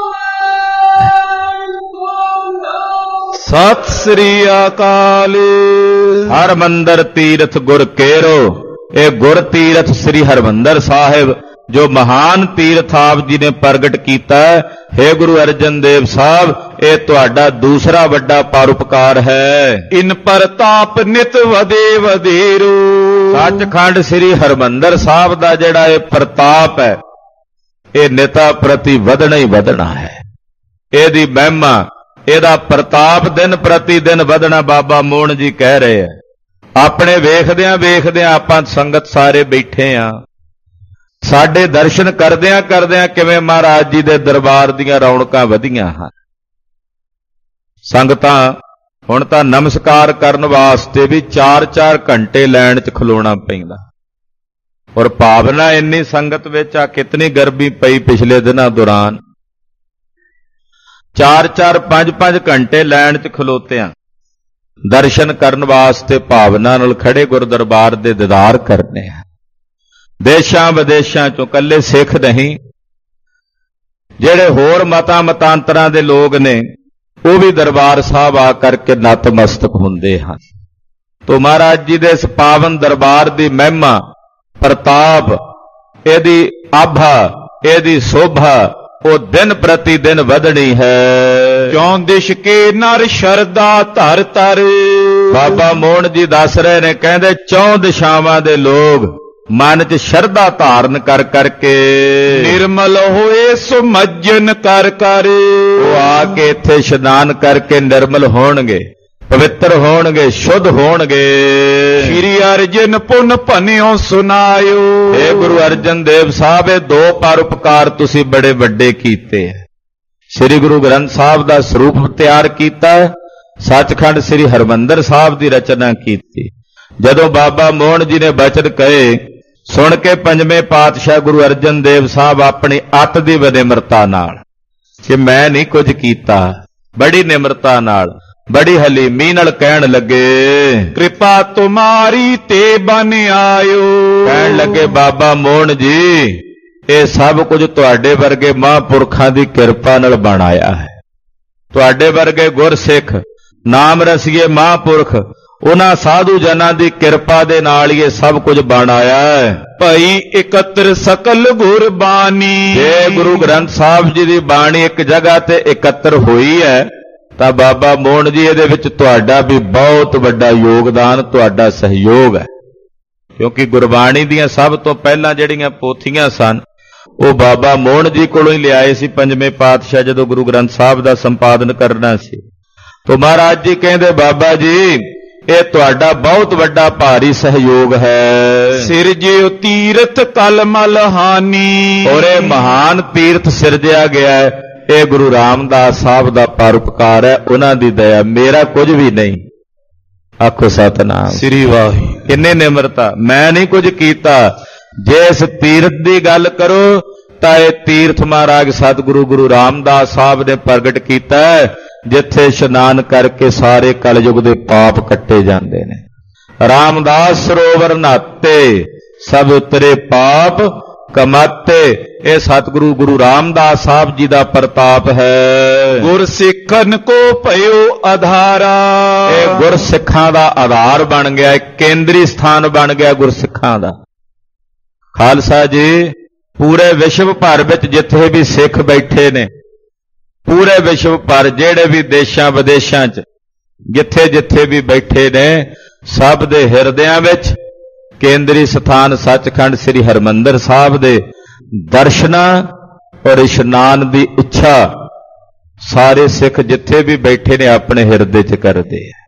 ਸਤਿ ਸ੍ਰੀ ਅਕਾਲ। ਹਰਿਮੰਦਰ ਤੀਰਥ ਗੁਰ ਕੇਰੋ। ਇਹ ਗੁਰ ਤੀਰਥ ਸ੍ਰੀ ਹਰਿਮੰਦਰ ਸਾਹਿਬ ਜੋ ਮਹਾਨ ਤੀਰਥ ਆਪ ਜੀ ਨੇ ਪ੍ਰਗਟ ਕੀਤਾ। ਹੈ ਗੁਰੂ ਅਰਜਨ ਦੇਵ ਸਾਹਿਬ, ਇਹ ਤੁਹਾਡਾ ਦੂਸਰਾ ਵੱਡਾ ਪਰਉਪਕਾਰ ਹੈ। ਇਨ ਪ੍ਰਤਾਪ ਨਿਤ ਵਧੇ ਵਧੇਰੋ। ਸੱਚਖੰਡ ਸ੍ਰੀ ਹਰਿਮੰਦਰ ਸਾਹਿਬ ਦਾ ਜਿਹੜਾ ਇਹ ਪ੍ਰਤਾਪ ਹੈ, ਇਹ ਨਿਤਾ ਪ੍ਰਤੀ ਵਧਣਾ ਹੀ ਵਧਣਾ ਹੈ। ਇਹਦੀ ਮਹਿਮਾ, ਇਹਦਾ ਪ੍ਰਤਾਪ ਦਿਨ ਪ੍ਰਤੀ ਦਿਨ ਵਧਣਾ ਬਾਬਾ ਮੋਹਨ ਜੀ ਕਹਿ ਰਹੇ ਆ। ਆਪਣੇ ਵੇਖਦਿਆਂ ਵੇਖਦਿਆਂ ਆਪਾਂ ਸੰਗਤ ਸਾਰੇ ਬੈਠੇ ਆ, ਸਾਡੇ ਦਰਸ਼ਨ ਕਰਦਿਆਂ ਕਰਦਿਆਂ ਕਿਵੇਂ ਮਹਾਰਾਜ ਜੀ ਦੇ ਦਰਬਾਰ ਦੀਆਂ ਰੌਣਕਾਂ ਵਧੀਆਂ ਹਨ। ਸੰਗਤਾਂ ਹੁਣ ਤਾਂ ਨਮਸਕਾਰ ਕਰਨ ਵਾਸਤੇ ਵੀ ਚਾਰ ਚਾਰ ਘੰਟੇ ਲਾਈਨ 'ਚ ਖਲੋਣਾ ਪੈਂਦਾ, ਔਰ ਭਾਵਨਾ ਇੰਨੀ ਸੰਗਤ ਵਿੱਚ ਆ। ਕਿਤਨੀ ਗਰਮੀ ਪਈ ਪਿਛਲੇ ਦਿਨਾਂ ਦੌਰਾਨ, ਚਾਰ ਚਾਰ ਪੰਜ ਪੰਜ ਘੰਟੇ ਲਾਈਨ 'ਚ ਖਲੋਤਿਆਂ ਦਰਸ਼ਨ ਕਰਨ ਵਾਸਤੇ ਭਾਵਨਾ ਨਾਲ ਖੜੇ ਗੁਰਦਰਬਾਰ ਦੇ ਦੀਦਾਰ ਕਰਨੇ ਆ। ਦੇਸ਼ਾਂ ਵਿਦੇਸ਼ਾਂ 'ਚੋਂ ਕੱਲੇ ਸਿੱਖ ਨਹੀਂ, ਜਿਹੜੇ ਹੋਰ ਮਤਾਂ ਮਤਾਂਤਰਾਂ ਦੇ ਲੋਕ ਨੇ ਉਹ ਵੀ ਦਰਬਾਰ ਸਾਹਿਬ ਆ ਕਰਕੇ ਨਤਮਸਤਕ ਹੁੰਦੇ ਹਨ। ਤੋ ਮਹਾਰਾਜ ਜੀ ਦੇ ਇਸ ਪਾਵਨ ਦਰਬਾਰ ਦੀ ਮਹਿਮਾ, ਪ੍ਰਤਾਪ, ਇਹਦੀ ਆਭਾ, ਇਹਦੀ ਸੋਭਾ ਉਹ ਦਿਨ ਪ੍ਰਤੀ ਦਿਨ ਵਧਣੀ ਹੈ। ਚੌਂ ਦਿਸ਼ ਕੇ ਨਰ ਸ਼ਰਧਾ ਧਰ ਧਰ, ਬਾਬਾ ਮੋਹਨ ਜੀ ਦੱਸ ਰਹੇ ਨੇ, ਕਹਿੰਦੇ ਚੌਂ ਦਿਸ਼ਾਵਾਂ ਦੇ ਲੋਕ ਮਨ 'ਚ ਸ਼ਰਧਾ ਧਾਰਨ ਕਰ ਕਰਕੇ ਨਿਰਮਲ ਹੋਏ ਸੁਮੱਜਨ ਕਰ ਕਰ, ਉਹ ਆ ਕੇ ਇੱਥੇ ਇਸ਼ਨਾਨ ਕਰਕੇ ਨਿਰਮਲ ਹੋਣਗੇ, ਪਵਿੱਤਰ ਹੋਣਗੇ, ਸ਼ੁੱਧ ਹੋਣਗੇ। ਸ਼੍ਰੀ ਅਰਜਨ ਪੁਨ ਭਨਿਓ ਸੁਨਾਇਓ, ਇਹ ਗੁਰੂ ਅਰਜਨ ਦੇਵ ਸਾਹਿਬ ਇਹ ਦੋ ਪਰਉਪਕਾਰ ਤੁਸੀਂ ਬੜੇ ਵੱਡੇ ਕੀਤੇ ਹੈ। ਸ੍ਰੀ ਗੁਰੂ ਗ੍ਰੰਥ ਸਾਹਿਬ ਦਾ ਸਰੂਪ ਤਿਆਰ ਕੀਤਾ, ਸੱਚਖੰਡ ਸ੍ਰੀ ਹਰਿਮੰਦਰ ਸਾਹਿਬ ਦੀ ਰਚਨਾ ਕੀਤੀ। ਜਦੋਂ ਬਾਬਾ ਮੋਹਨ ਜੀ ਨੇ ਬਚਨ ਕਹੇ, ਸੁਣ ਕੇ ਪੰਜਵੇਂ ਪਾਤਸ਼ਾਹ ਗੁਰੂ ਅਰਜਨ ਦੇਵ ਸਾਹਿਬ ਆਪਣੀ ਅੱਤ ਦੀ ਬਨਿਮਰਤਾ ਨਾਲ, ਕਿ ਮੈਂ ਨਹੀਂ ਕੁਝ ਕੀਤਾ, ਬੜੀ ਨਿਮਰਤਾ ਨਾਲ, ਬੜੀ ਹਲੀਮੀ ਨਾਲ ਕਹਿਣ ਲੱਗੇ, ਕਿਰਪਾ ਤੁਮਾਰੀ ਤੇ ਬਨ ਆਇਓ। ਕਹਿਣ ਲੱਗੇ ਬਾਬਾ ਮੋਹਨ ਜੀ ਇਹ ਸਭ ਕੁਝ ਤੁਹਾਡੇ ਵਰਗੇ ਮਹਾਂਪੁਰਖਾਂ ਦੀ ਕਿਰਪਾ ਨਾਲ ਬਣਾਇਆ ਹੈ। ਤੁਹਾਡੇ ਵਰਗੇ ਗੁਰਸਿੱਖ, ਨਾਮ ਰਸੀਏ ਮਹਾਂਪੁਰਖ, ਉਹਨਾਂ ਸਾਧੂ ਜਨਾਂ ਦੀ ਕਿਰਪਾ ਦੇ ਨਾਲ ਹੀ ਇਹ ਸਭ ਕੁਝ ਬਣਾਇਆ ਹੈ। ਭਈ ਇਕੱਤਰ ਸਕਲ ਗੁਰ ਬਾਣੀ, ਜੇ ਗੁਰੂ ਗ੍ਰੰਥ ਸਾਹਿਬ ਜੀ ਦੀ ਬਾਣੀ ਇੱਕ ਜਗ੍ਹਾ ਤੇ ਇਕੱਤਰ ਹੋਈ ਹੈ ਤਾਂ ਬਾਬਾ ਮੋਹਨ ਜੀ ਇਹਦੇ ਵਿੱਚ ਤੁਹਾਡਾ ਵੀ ਬਹੁਤ ਵੱਡਾ ਯੋਗਦਾਨ, ਤੁਹਾਡਾ ਸਹਿਯੋਗ ਹੈ। ਕਿਉਂਕਿ ਗੁਰਬਾਣੀ ਦੀਆਂ ਸਭ ਤੋਂ ਪਹਿਲਾਂ ਜਿਹੜੀਆਂ ਪੋਥੀਆਂ ਸਨ ਉਹ ਬਾਬਾ ਮੋਹਨ ਜੀ ਕੋਲੋਂ ਹੀ ਲਿਆਏ ਸੀ ਪੰਜਵੇਂ ਪਾਤਸ਼ਾਹ ਜਦੋਂ ਗੁਰੂ ਗ੍ਰੰਥ ਸਾਹਿਬ ਦਾ ਸੰਪਾਦਨ ਕਰਨਾ ਸੀ। ਤੋ ਮਹਾਰਾਜ ਜੀ ਕਹਿੰਦੇ, ਬਾਬਾ ਜੀ ਇਹ ਤੁਹਾਡਾ ਬਹੁਤ ਵੱਡਾ ਭਾਰੀ ਸਹਿਯੋਗ ਹੈ। ਸਿਰਜਿਓ ਤੀਰਥ ਕਲਮਲ ਹਾਨੀ, ਔਰ ਇਹ ਮਹਾਨ ਤੀਰਥ ਸਿਰਜਿਆ ਗਿਆ ਹੈ, ਇਹ ਗੁਰੂ ਰਾਮਦਾਸ ਸਾਹਿਬ ਦਾ ਪਰਉਪਕਾਰ ਹੈ, ਉਹਨਾਂ ਦੀ ਦਇਆ, ਮੇਰਾ ਕੁਝ ਵੀ ਨਹੀਂ। ਆਖੋ ਸਤਨਾਮ ਸ੍ਰੀ ਵਾਹਿਗੁਰੂ। ਕਿੰਨੇ ਨਿਮਰਤਾ, ਮੈਂ ਨਹੀਂ ਕੁਝ ਕੀਤਾ। ਜੇ ਇਸ ਤੀਰਥ ਦੀ ਗੱਲ ਕਰੋ ਤਾਂ ਇਹ ਤੀਰਥ ਮਹਾਰਾਜ ਸਤਿਗੁਰੂ ਗੁਰੂ ਰਾਮਦਾਸ ਸਾਹਿਬ ਨੇ ਪ੍ਰਗਟ ਕੀਤਾ ਹੈ, ਜਿੱਥੇ ਇਸ਼ਨਾਨ ਕਰਕੇ ਸਾਰੇ ਕਲਯੁਗ ਦੇ ਪਾਪ ਕੱਟੇ ਜਾਂਦੇ ਨੇ। ਰਾਮਦਾਸ ਸਰੋਵਰ ਨਹਾਤੇ ਸਭ ਉਤਰੇ ਪਾਪ ਕਮਾਤੇ, ਇਹ ਸਤਿਗੁਰੂ ਗੁਰੂ ਰਾਮਦਾਸ ਸਾਹਿਬ ਜੀ ਦਾ ਪ੍ਰਤਾਪ ਹੈ। ਗੁਰਸਿੱਖਨ ਕੋ ਭਇਓ ਆਧਾਰਾ, ਇਹ ਗੁਰਸਿੱਖਾਂ ਦਾ ਆਧਾਰ ਬਣ ਗਿਆ, ਕੇਂਦਰੀ ਸਥਾਨ ਬਣ ਗਿਆ ਗੁਰਸਿੱਖਾਂ ਦਾ। ਖਾਲਸਾ ਜੀ ਪੂਰੇ ਵਿਸ਼ਵ ਭਰ ਵਿੱਚ ਜਿੱਥੇ ਵੀ ਸਿੱਖ ਬੈਠੇ ਨੇ, ਪੂਰੇ ਵਿਸ਼ਵ ਭਰ ਜਿਹੜੇ ਵੀ ਦੇਸ਼ਾਂ ਵਿਦੇਸ਼ਾਂ 'ਚ ਜਿੱਥੇ ਜਿੱਥੇ ਵੀ ਬੈਠੇ ਨੇ, ਸਭ ਦੇ ਹਿਰਦਿਆਂ ਵਿੱਚ ਕੇਂਦਰੀ ਸਥਾਨ ਸੱਚਖੰਡ ਸ੍ਰੀ ਹਰਿਮੰਦਰ ਸਾਹਿਬ ਦੇ ਦਰਸ਼ਨਾਂ ਔਰ ਇਸ਼ਨਾਨ ਦੀ ਇੱਛਾ ਸਾਰੇ ਸਿੱਖ ਜਿੱਥੇ ਵੀ ਬੈਠੇ ਨੇ ਆਪਣੇ ਹਿਰਦੇ 'ਚ ਕਰਦੇ ਆ।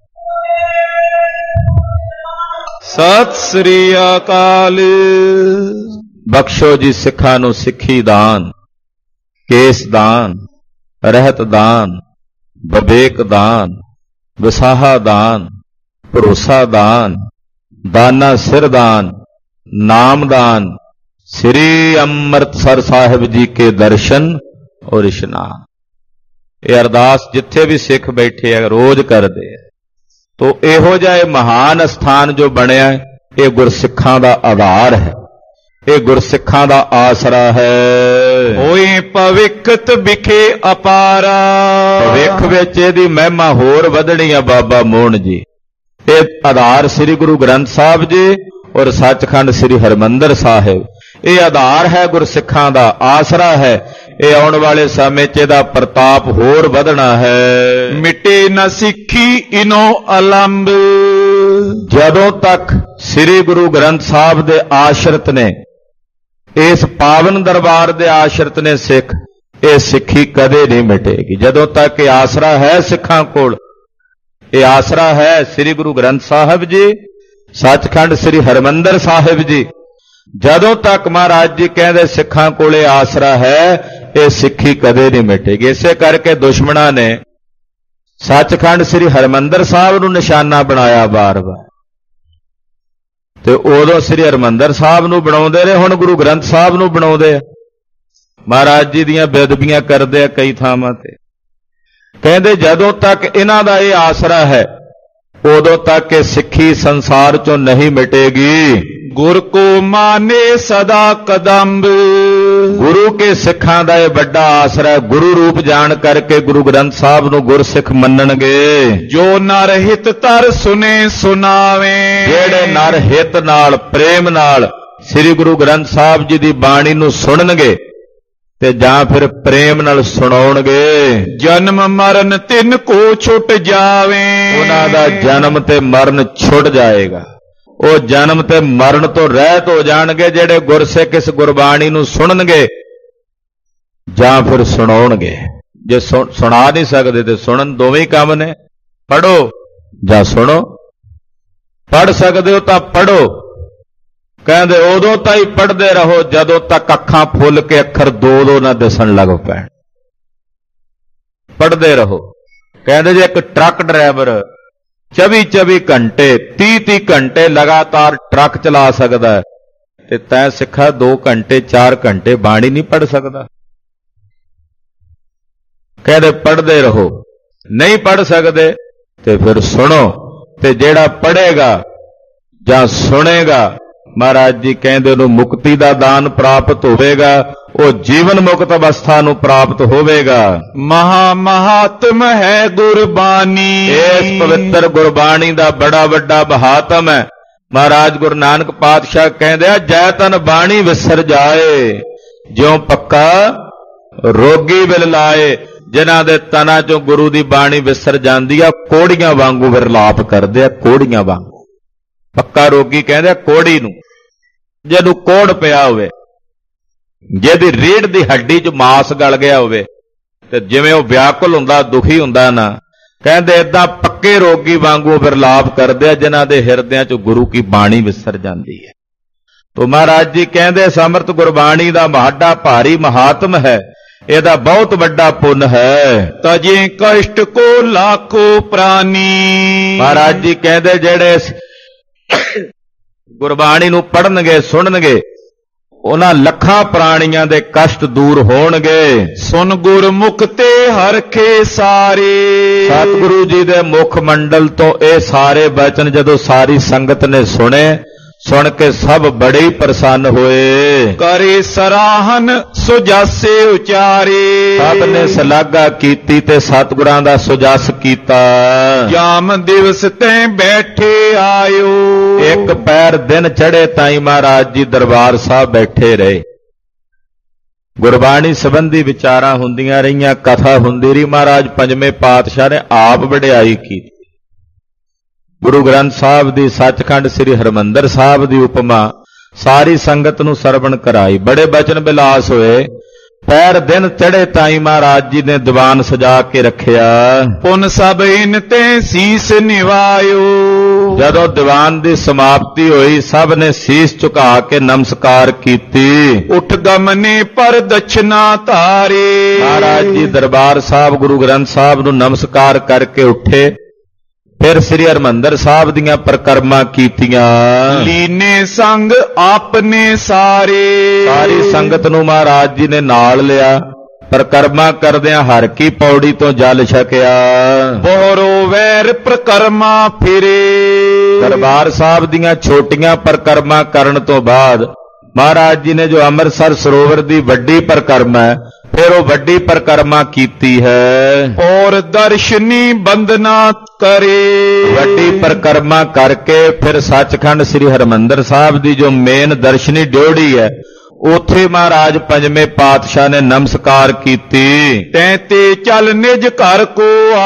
ਸਤਿ ਸ੍ਰੀ ਅਕਾਲ। ਬਖਸ਼ੋ ਜੀ ਸਿੱਖਾਂ ਨੂੰ ਸਿੱਖੀ ਦਾਨ, ਕੇਸ ਦਾਨ, ਰਹਿਤ ਦਾਨ, ਵਿਵੇਕ ਦਾਨ, ਵਿਸਾਹਾ ਦਾਨ, ਭਰੋਸਾ ਦਾਨ, ਦਾਨਾ ਸਿਰ ਦਾਨ, ਨਾਮ ਦਾਨ, ਸ੍ਰੀ ਅੰਮ੍ਰਿਤਸਰ ਸਾਹਿਬ ਜੀ ਕੇ ਦਰਸ਼ਨ ਔਰ ਇਸ਼ਨਾਨ। ਇਹ ਅਰਦਾਸ ਜਿੱਥੇ ਵੀ ਸਿੱਖ ਬੈਠੇ ਆ ਰੋਜ਼ ਕਰਦੇ ਆ। ਤੋ ਇਹੋ ਜਿਹਾ ਇਹ ਮਹਾਨ ਸਥਾਨ ਜੋ ਬਣਿਆ, ਇਹ ਗੁਰਸਿੱਖਾਂ ਦਾ ਆਧਾਰ ਹੈ, ਇਹ ਗੁਰਸਿੱਖਾਂ ਦਾ ਆਸਰਾ ਹੈ। ਹੋਏ ਭਵਿੱਖਤ ਵਿਖੇ ਅਪਾਰਾ, ਭਵਿੱਖ ਵਿੱਚ ਇਹਦੀ ਮਹਿਮਾ ਹੋਰ ਵਧਣੀ ਆ ਬਾਬਾ ਮੋਹਨ ਜੀ। ਇਹ ਆਧਾਰ ਸ੍ਰੀ ਗੁਰੂ ਗ੍ਰੰਥ ਸਾਹਿਬ ਜੀ ਔਰ ਸੱਚਖੰਡ ਸ੍ਰੀ ਹਰਿਮੰਦਰ ਸਾਹਿਬ, ਇਹ ਆਧਾਰ ਹੈ ਗੁਰਸਿੱਖਾਂ ਦਾ, ਆਸਰਾ ਹੈ। ਇਹ ਆਉਣ ਵਾਲੇ ਸਮੇਂ 'ਚ ਇਹਦਾ ਪ੍ਰਤਾਪ ਹੋਰ ਵਧਣਾ ਹੈ। ਮਿਟੇ ਨ ਸਿੱਖੀ ਇਨੋ ਅਲੰਬ, ਜਦੋਂ ਤੱਕ ਸ੍ਰੀ ਗੁਰੂ ਗ੍ਰੰਥ ਸਾਹਿਬ ਦੇ ਆਸ਼ਰਿਤ ਨੇ, ਇਸ ਪਾਵਨ ਦਰਬਾਰ ਦੇ ਆਸ਼ਰਿਤ ਨੇ ਸਿੱਖ, ਇਹ ਸਿੱਖੀ ਕਦੇ ਨਹੀਂ ਮਿਟੇਗੀ। ਜਦੋਂ ਤੱਕ ਇਹ ਆਸਰਾ ਹੈ ਸਿੱਖਾਂ ਕੋਲ, ਇਹ ਆਸਰਾ ਹੈ ਸ੍ਰੀ ਗੁਰੂ ਗ੍ਰੰਥ ਸਾਹਿਬ ਜੀ, ਸੱਚਖੰਡ ਸ੍ਰੀ ਹਰਿਮੰਦਰ ਸਾਹਿਬ ਜੀ, ਜਦੋਂ ਤੱਕ ਮਹਾਰਾਜ ਜੀ ਕਹਿੰਦੇ ਸਿੱਖਾਂ ਕੋਲ ਇਹ ਆਸਰਾ ਹੈ, ਇਹ ਸਿੱਖੀ ਕਦੇ ਨਹੀਂ ਮਿਟੇਗੀ। ਇਸੇ ਕਰਕੇ ਦੁਸ਼ਮਣਾਂ ਨੇ ਸੱਚਖੰਡ ਸ੍ਰੀ ਹਰਿਮੰਦਰ ਸਾਹਿਬ ਨੂੰ ਨਿਸ਼ਾਨਾ ਬਣਾਇਆ ਵਾਰ-ਵਾਰ, ਤੇ ਉਦੋਂ ਸ੍ਰੀ ਹਰਿਮੰਦਰ ਸਾਹਿਬ ਨੂੰ ਬਣਾਉਂਦੇ ਰਹੇ, ਹੁਣ ਗੁਰੂ ਗ੍ਰੰਥ ਸਾਹਿਬ ਨੂੰ ਬਣਾਉਂਦੇ ਆ। ਮਹਾਰਾਜ ਜੀ ਦੀਆਂ ਬੇਅਦਬੀਆਂ ਕਰਦੇ ਆ ਕਈ ਥਾਵਾਂ ਤੇ। ਕਹਿੰਦੇ ਜਦੋਂ ਤੱਕ ਇਹਨਾਂ ਦਾ ਇਹ ਆਸਰਾ ਹੈ, ਉਦੋਂ ਤੱਕ ਇਹ ਸਿੱਖੀ ਸੰਸਾਰ ਚੋਂ ਨਹੀਂ ਮਿਟੇਗੀ। ਗੁਰ ਕੋ ਮਾਨੇ ਸਦਾ ਕਦੰਬ, ਗੁਰੂ ਕੇ ਸਿੱਖਾਂ ਦਾ ਇਹ ਵੱਡਾ ਆਸਰਾ, ਗੁਰੂ ਰੂਪ ਜਾਣ ਕਰਕੇ ਗੁਰੂ ਗ੍ਰੰਥ ਸਾਹਿਬ ਨੂੰ ਗੁਰਸਿੱਖ ਮੰਨਣਗੇ। ਜੋ ਨਰ ਹਿਤ ਤਰ ਸੁਨੇ ਸੁਨਾਵੇ, ਜਿਹੜੇ ਨਰ ਹਿਤ ਨਾਲ ਪ੍ਰੇਮ ਨਾਲ ਸ੍ਰੀ ਗੁਰੂ ਗ੍ਰੰਥ ਸਾਹਿਬ ਜੀ ਦੀ ਬਾਣੀ ਨੂੰ ਸੁਣਨਗੇ ਤੇ ਜਾਂ ਫਿਰ ਪ੍ਰੇਮ ਨਾਲ ਸੁਣਾਉਣਗੇ। ਜਨਮ ਮਰਨ ਤਿੰਨ ਕੋ ਛੁੱਟ ਜਾਵੇ, ਉਹਨਾਂ ਦਾ ਜਨਮ ਤੇ ਮਰਨ ਛੁੱਟ ਜਾਏਗਾ। ਉਹ ਜਨਮ ਤੇ ਮਰਨ ਤੋਂ ਰਹਿਤ ਹੋ ਜਾਣਗੇ ਜਿਹੜੇ ਗੁਰਸਿੱਖ ਇਸ ਗੁਰਬਾਣੀ ਨੂੰ ਸੁਣਨਗੇ ਜਾਂ ਫਿਰ ਸੁਣਾਉਣਗੇ। ਜੇ ਸੁਣਾ ਨਹੀਂ ਸਕਦੇ ਤੇ ਸੁਣਨ, ਦੋਵੇਂ ਕੰਮ ਨੇ। ਪੜੋ ਜਾਂ ਸੁਣੋ। ਪੜ ਸਕਦੇ ਹੋ ਤਾਂ ਪੜੋ। ਕਹਿੰਦੇ ਉਦੋਂ ਤਾਈਂ ਪੜ੍ਹਦੇ ਰਹੋ ਜਦੋਂ ਤੱਕ ਅੱਖਾਂ ਫੁੱਲ ਕੇ ਅੱਖਰ ਦੋ ਦੋ ਨਾ ਦਿਸਣ ਲੱਗ ਪੈਣ। ਪੜ੍ਹਦੇ ਰਹੋ। ਕਹਿੰਦੇ ਜੇ ਇੱਕ ਟਰੱਕ ਡਰਾਈਵਰ ਚੌਵੀ ਚੌਵੀ ਘੰਟੇ ਤੀਹ ਤੀਹ ਘੰਟੇ ਲਗਾਤਾਰ ਟਰੱਕ ਚਲਾ ਸਕਦਾ ਹੈ, ਤੇ ਤੈਂ ਸਿੱਖਾ ਦੋ ਘੰਟੇ ਚਾਰ ਘੰਟੇ ਬਾਣੀ ਨਹੀਂ ਪੜ੍ਹ ਸਕਦਾ। ਕਹਿੰਦੇ ਪੜ੍ਹਦੇ ਰਹੋ। ਨਹੀਂ ਪੜ੍ਹ ਸਕਦੇ ਤੇ ਫਿਰ ਸੁਣੋ, ਤੇ ਜਿਹੜਾ ਪੜ੍ਹੇਗਾ ਜਾਂ ਸੁਣੇਗਾ ਮਹਾਰਾਜ ਜੀ ਕਹਿੰਦੇ ਉਹਨੂੰ ਮੁਕਤੀ ਦਾ ਦਾਨ ਪ੍ਰਾਪਤ ਹੋਵੇਗਾ, ਉਹ ਜੀਵਨ ਮੁਕਤ ਅਵਸਥਾ ਨੂੰ ਪ੍ਰਾਪਤ ਹੋਵੇਗਾ। ਮਹਾ ਮਹਾਤਮ ਹੈ ਗੁਰਬਾਣੀ, ਇਸ ਪਵਿੱਤਰ ਗੁਰਬਾਣੀ ਦਾ ਬੜਾ ਵੱਡਾ ਮਹਾਤਮ ਹੈ। ਮਹਾਰਾਜ ਗੁਰੂ ਨਾਨਕ ਪਾਤਸ਼ਾਹ ਕਹਿੰਦੇ ਆ, ਜੈ ਤਨ ਬਾਣੀ ਵਿਸਰ ਜਾਏ, ਜਿਉਂ ਪੱਕਾ ਰੋਗੀ ਵਿਲ ਲਾਏ। ਜਿਨ੍ਹਾਂ ਦੇ ਤਨਾਂ ਚੋਂ ਗੁਰੂ ਦੀ ਬਾਣੀ ਵਿਸਰ ਜਾਂਦੀ ਆ, ਕੋੜੀਆਂ ਵਾਂਗੂ ਵਿਰਲਾਪ ਕਰਦੇ ਆ, ਕੋੜੀਆਂ ਵਾਂਗੂ। ਪੱਕਾ ਰੋਗੀ ਕਹਿੰਦੇ ਕੋੜੀ ਨੂੰ, ਜਿਹਨੂੰ ਕੋੜ ਪਿਆ ਹੋਵੇ, ਜਿਹਦੀ ਰੀੜ੍ਹ ਦੀ ਹੱਡੀ 'ਚ ਮਾਸ ਗਲ ਗਿਆ ਹੋਵੇ, ਤੇ ਜਿਵੇਂ ਉਹ ਵਿਆਕੁਲ ਹੁੰਦਾ ਦੁਖੀ ਹੁੰਦਾ ਨਾ, ਕਹਿੰਦੇ ਏਦਾਂ ਪੱਕੇ ਰੋਗੀ ਵਾਂਗੂ ਵਿਰਲਾਪ ਕਰਦੇ ਆ ਜਿਨ੍ਹਾਂ ਦੇ ਹਿਰਦਿਆਂ 'ਚ ਗੁਰੂ ਕੀ ਬਾਣੀ ਵਿਸਰ ਜਾਂਦੀ ਹੈ। ਤੋ ਮਹਾਰਾਜ ਜੀ ਕਹਿੰਦੇ ਸਮਰਥ ਗੁਰਬਾਣੀ ਦਾ ਮਹਾਡਾ ਭਾਰੀ ਮਹਾਤਮ ਹੈ, ਇਹਦਾ ਬਹੁਤ ਵੱਡਾ ਪੁੰਨ ਹੈ। ਤਜੇ ਕਸ਼ਟ ਕੋ ਲਾਖੋ ਪ੍ਰਾਨੀ, ਮਹਾਰਾਜ ਜੀ ਕਹਿੰਦੇ ਜਿਹੜੇ ਗੁਰਬਾਣੀ ਨੂੰ ਪੜ੍ਹਨਗੇ ਸੁਣਨਗੇ, ਉਹਨਾਂ ਲੱਖਾਂ ਪ੍ਰਾਣੀਆਂ ਦੇ ਕਸ਼ਟ ਦੂਰ ਹੋਣਗੇ। ਸੁਨ ਗੁਰਮੁਖ ਤੇ ਹਰਖੇ ਸਾਰੇ, ਸਤਿਗੁਰੂ ਜੀ ਦੇ ਮੁਖ ਮੰਡਲ ਤੋਂ ਇਹ ਸਾਰੇ ਬਚਨ ਜਦੋਂ ਸਾਰੀ ਸੰਗਤ ਨੇ ਸੁਣੇ, ਸੁਣ ਕੇ ਸਭ ਬੜੇ ਹੀ ਪ੍ਰਸੰਨ ਹੋਏ। ਕਰੇ ਸਰਾਹਨ ਸੁਜਾਸੇ ਉਚਾਰੇ, ਸਭ ਨੇ ਸਲਾਘਾ ਕੀਤੀ ਤੇ ਸਤਿਗੁਰਾਂ ਦਾ ਸੁਜਸ ਕੀਤਾ। ਜਾਮ ਦਿਵਸ ਤੈਂ ਬੈਠੇ ਆਇਓ, ਇੱਕ ਪੈਰ ਦਿਨ ਚੜ੍ਹੇ ਤਾਈਂ ਮਹਾਰਾਜ ਜੀ ਦਰਬਾਰ ਸਾਹਿਬ ਬੈਠੇ ਰਹੇ। ਗੁਰਬਾਣੀ ਸੰਬੰਧੀ ਵਿਚਾਰਾਂ ਹੁੰਦੀਆਂ ਰਹੀਆਂ, ਕਥਾ ਹੁੰਦੀ ਰਹੀ। ਮਹਾਰਾਜ ਪੰਜਵੇਂ ਪਾਤਸ਼ਾਹ ਨੇ ਆਪ ਵਡਿਆਈ ਕੀਤੀ। ਗੁਰੂ ਗ੍ਰੰਥ ਸਾਹਿਬ ਦੀ, ਸੱਚਖੰਡ ਸ੍ਰੀ ਹਰਿਮੰਦਰ ਸਾਹਿਬ ਦੀ ਉਪਮਾ ਸਾਰੀ ਸੰਗਤ ਨੂੰ ਸਰਵਣ ਕਰਾਈ। ਬੜੇ ਬਚਨ ਬਿਲਾਸ ਹੋਏ। ਪੈਰ ਦਿਨ ਚੜ੍ਹੇ ਤਾਈਂ ਮਹਾਰਾਜ ਜੀ ਨੇ ਦੀਵਾਨ ਸਜਾ ਕੇ ਰੱਖਿਆ। ਪੁਨ ਸਭ ਇਨ ਤੇ ਸੀਸ ਨਿਵਾਇਓ, ਜਦੋਂ ਦੀਵਾਨ ਦੀ ਸਮਾਪਤੀ ਹੋਈ ਸਭ ਨੇ ਸੀਸ ਝੁਕਾ ਕੇ ਨਮਸਕਾਰ ਕੀਤੀ। ਉਠ ਗਮਨੇ ਪਰ ਦਛਨਾ ਧਾਰੇ, ਮਹਾਰਾਜ ਜੀ ਦਰਬਾਰ ਸਾਹਿਬ ਗੁਰੂ ਗ੍ਰੰਥ ਸਾਹਿਬ ਨੂੰ ਨਮਸਕਾਰ ਕਰਕੇ ਉੱਠੇ। ਫਿਰ ਸ੍ਰੀ ਹਰਿਮੰਦਰ ਸਾਹਿਬ ਦੀਆਂ ਪਰਿਕਰਮਾ ਕੀਤੀਆਂ। ਲੀਨੇ ਸੰਗ ਆਪਨੇ ਸਾਰੇ, ਸਾਰੀ ਸੰਗਤ ਨੂੰ ਮਹਾਰਾਜ ਜੀ ਨੇ ਨਾਲ ਲਿਆ। ਪਰਿਕਰਮਾ ਕਰਦਿਆਂ ਹਰ ਕੀ ਪੌੜੀ ਤੋਂ ਜਲ ਛਕਿਆ। ਬੋਹਰੋ ਵੈਰ ਪਰਿਕਰਮਾ ਫਿਰੇ, ਦਰਬਾਰ ਸਾਹਿਬ ਦੀਆਂ ਛੋਟੀਆਂ ਪਰਿਕਰਮਾ ਕਰਨ ਤੋਂ ਬਾਅਦ ਮਹਾਰਾਜ ਜੀ ਨੇ ਜੋ ਅੰਮ੍ਰਿਤਸਰ ਸਰੋਵਰ ਦੀ ਵੱਡੀ ਪਰਿਕਰਮਾ ਹੈ, ਫਿਰ ਉਹ ਵੱਡੀ ਪਰਿਕਰਮਾ ਕੀਤੀ ਹੈ। ਔਰ ਦਰਸ਼ਨੀ ਬੰਦਨਾ ਕਰੇ, ਵੱਡੀ ਪਰਿਕਰਮਾ ਕਰਕੇ ਫਿਰ ਸੱਚਖੰਡ ਸ੍ਰੀ ਹਰਿਮੰਦਰ ਸਾਹਿਬ ਦੀ ਜੋ ਮੇਨ ਦਰਸ਼ਨੀ ਡਿਉੜੀ ਹੈ, ਉੱਥੇ ਮਹਾਰਾਜ ਪੰਜਵੇਂ ਪਾਤਸ਼ਾਹ ਨੇ ਨਮਸਕਾਰ ਕੀਤੀ। ਤੈਂ ਤੇ ਚੱਲ ਨਿਜ ਘਰ ਕੋ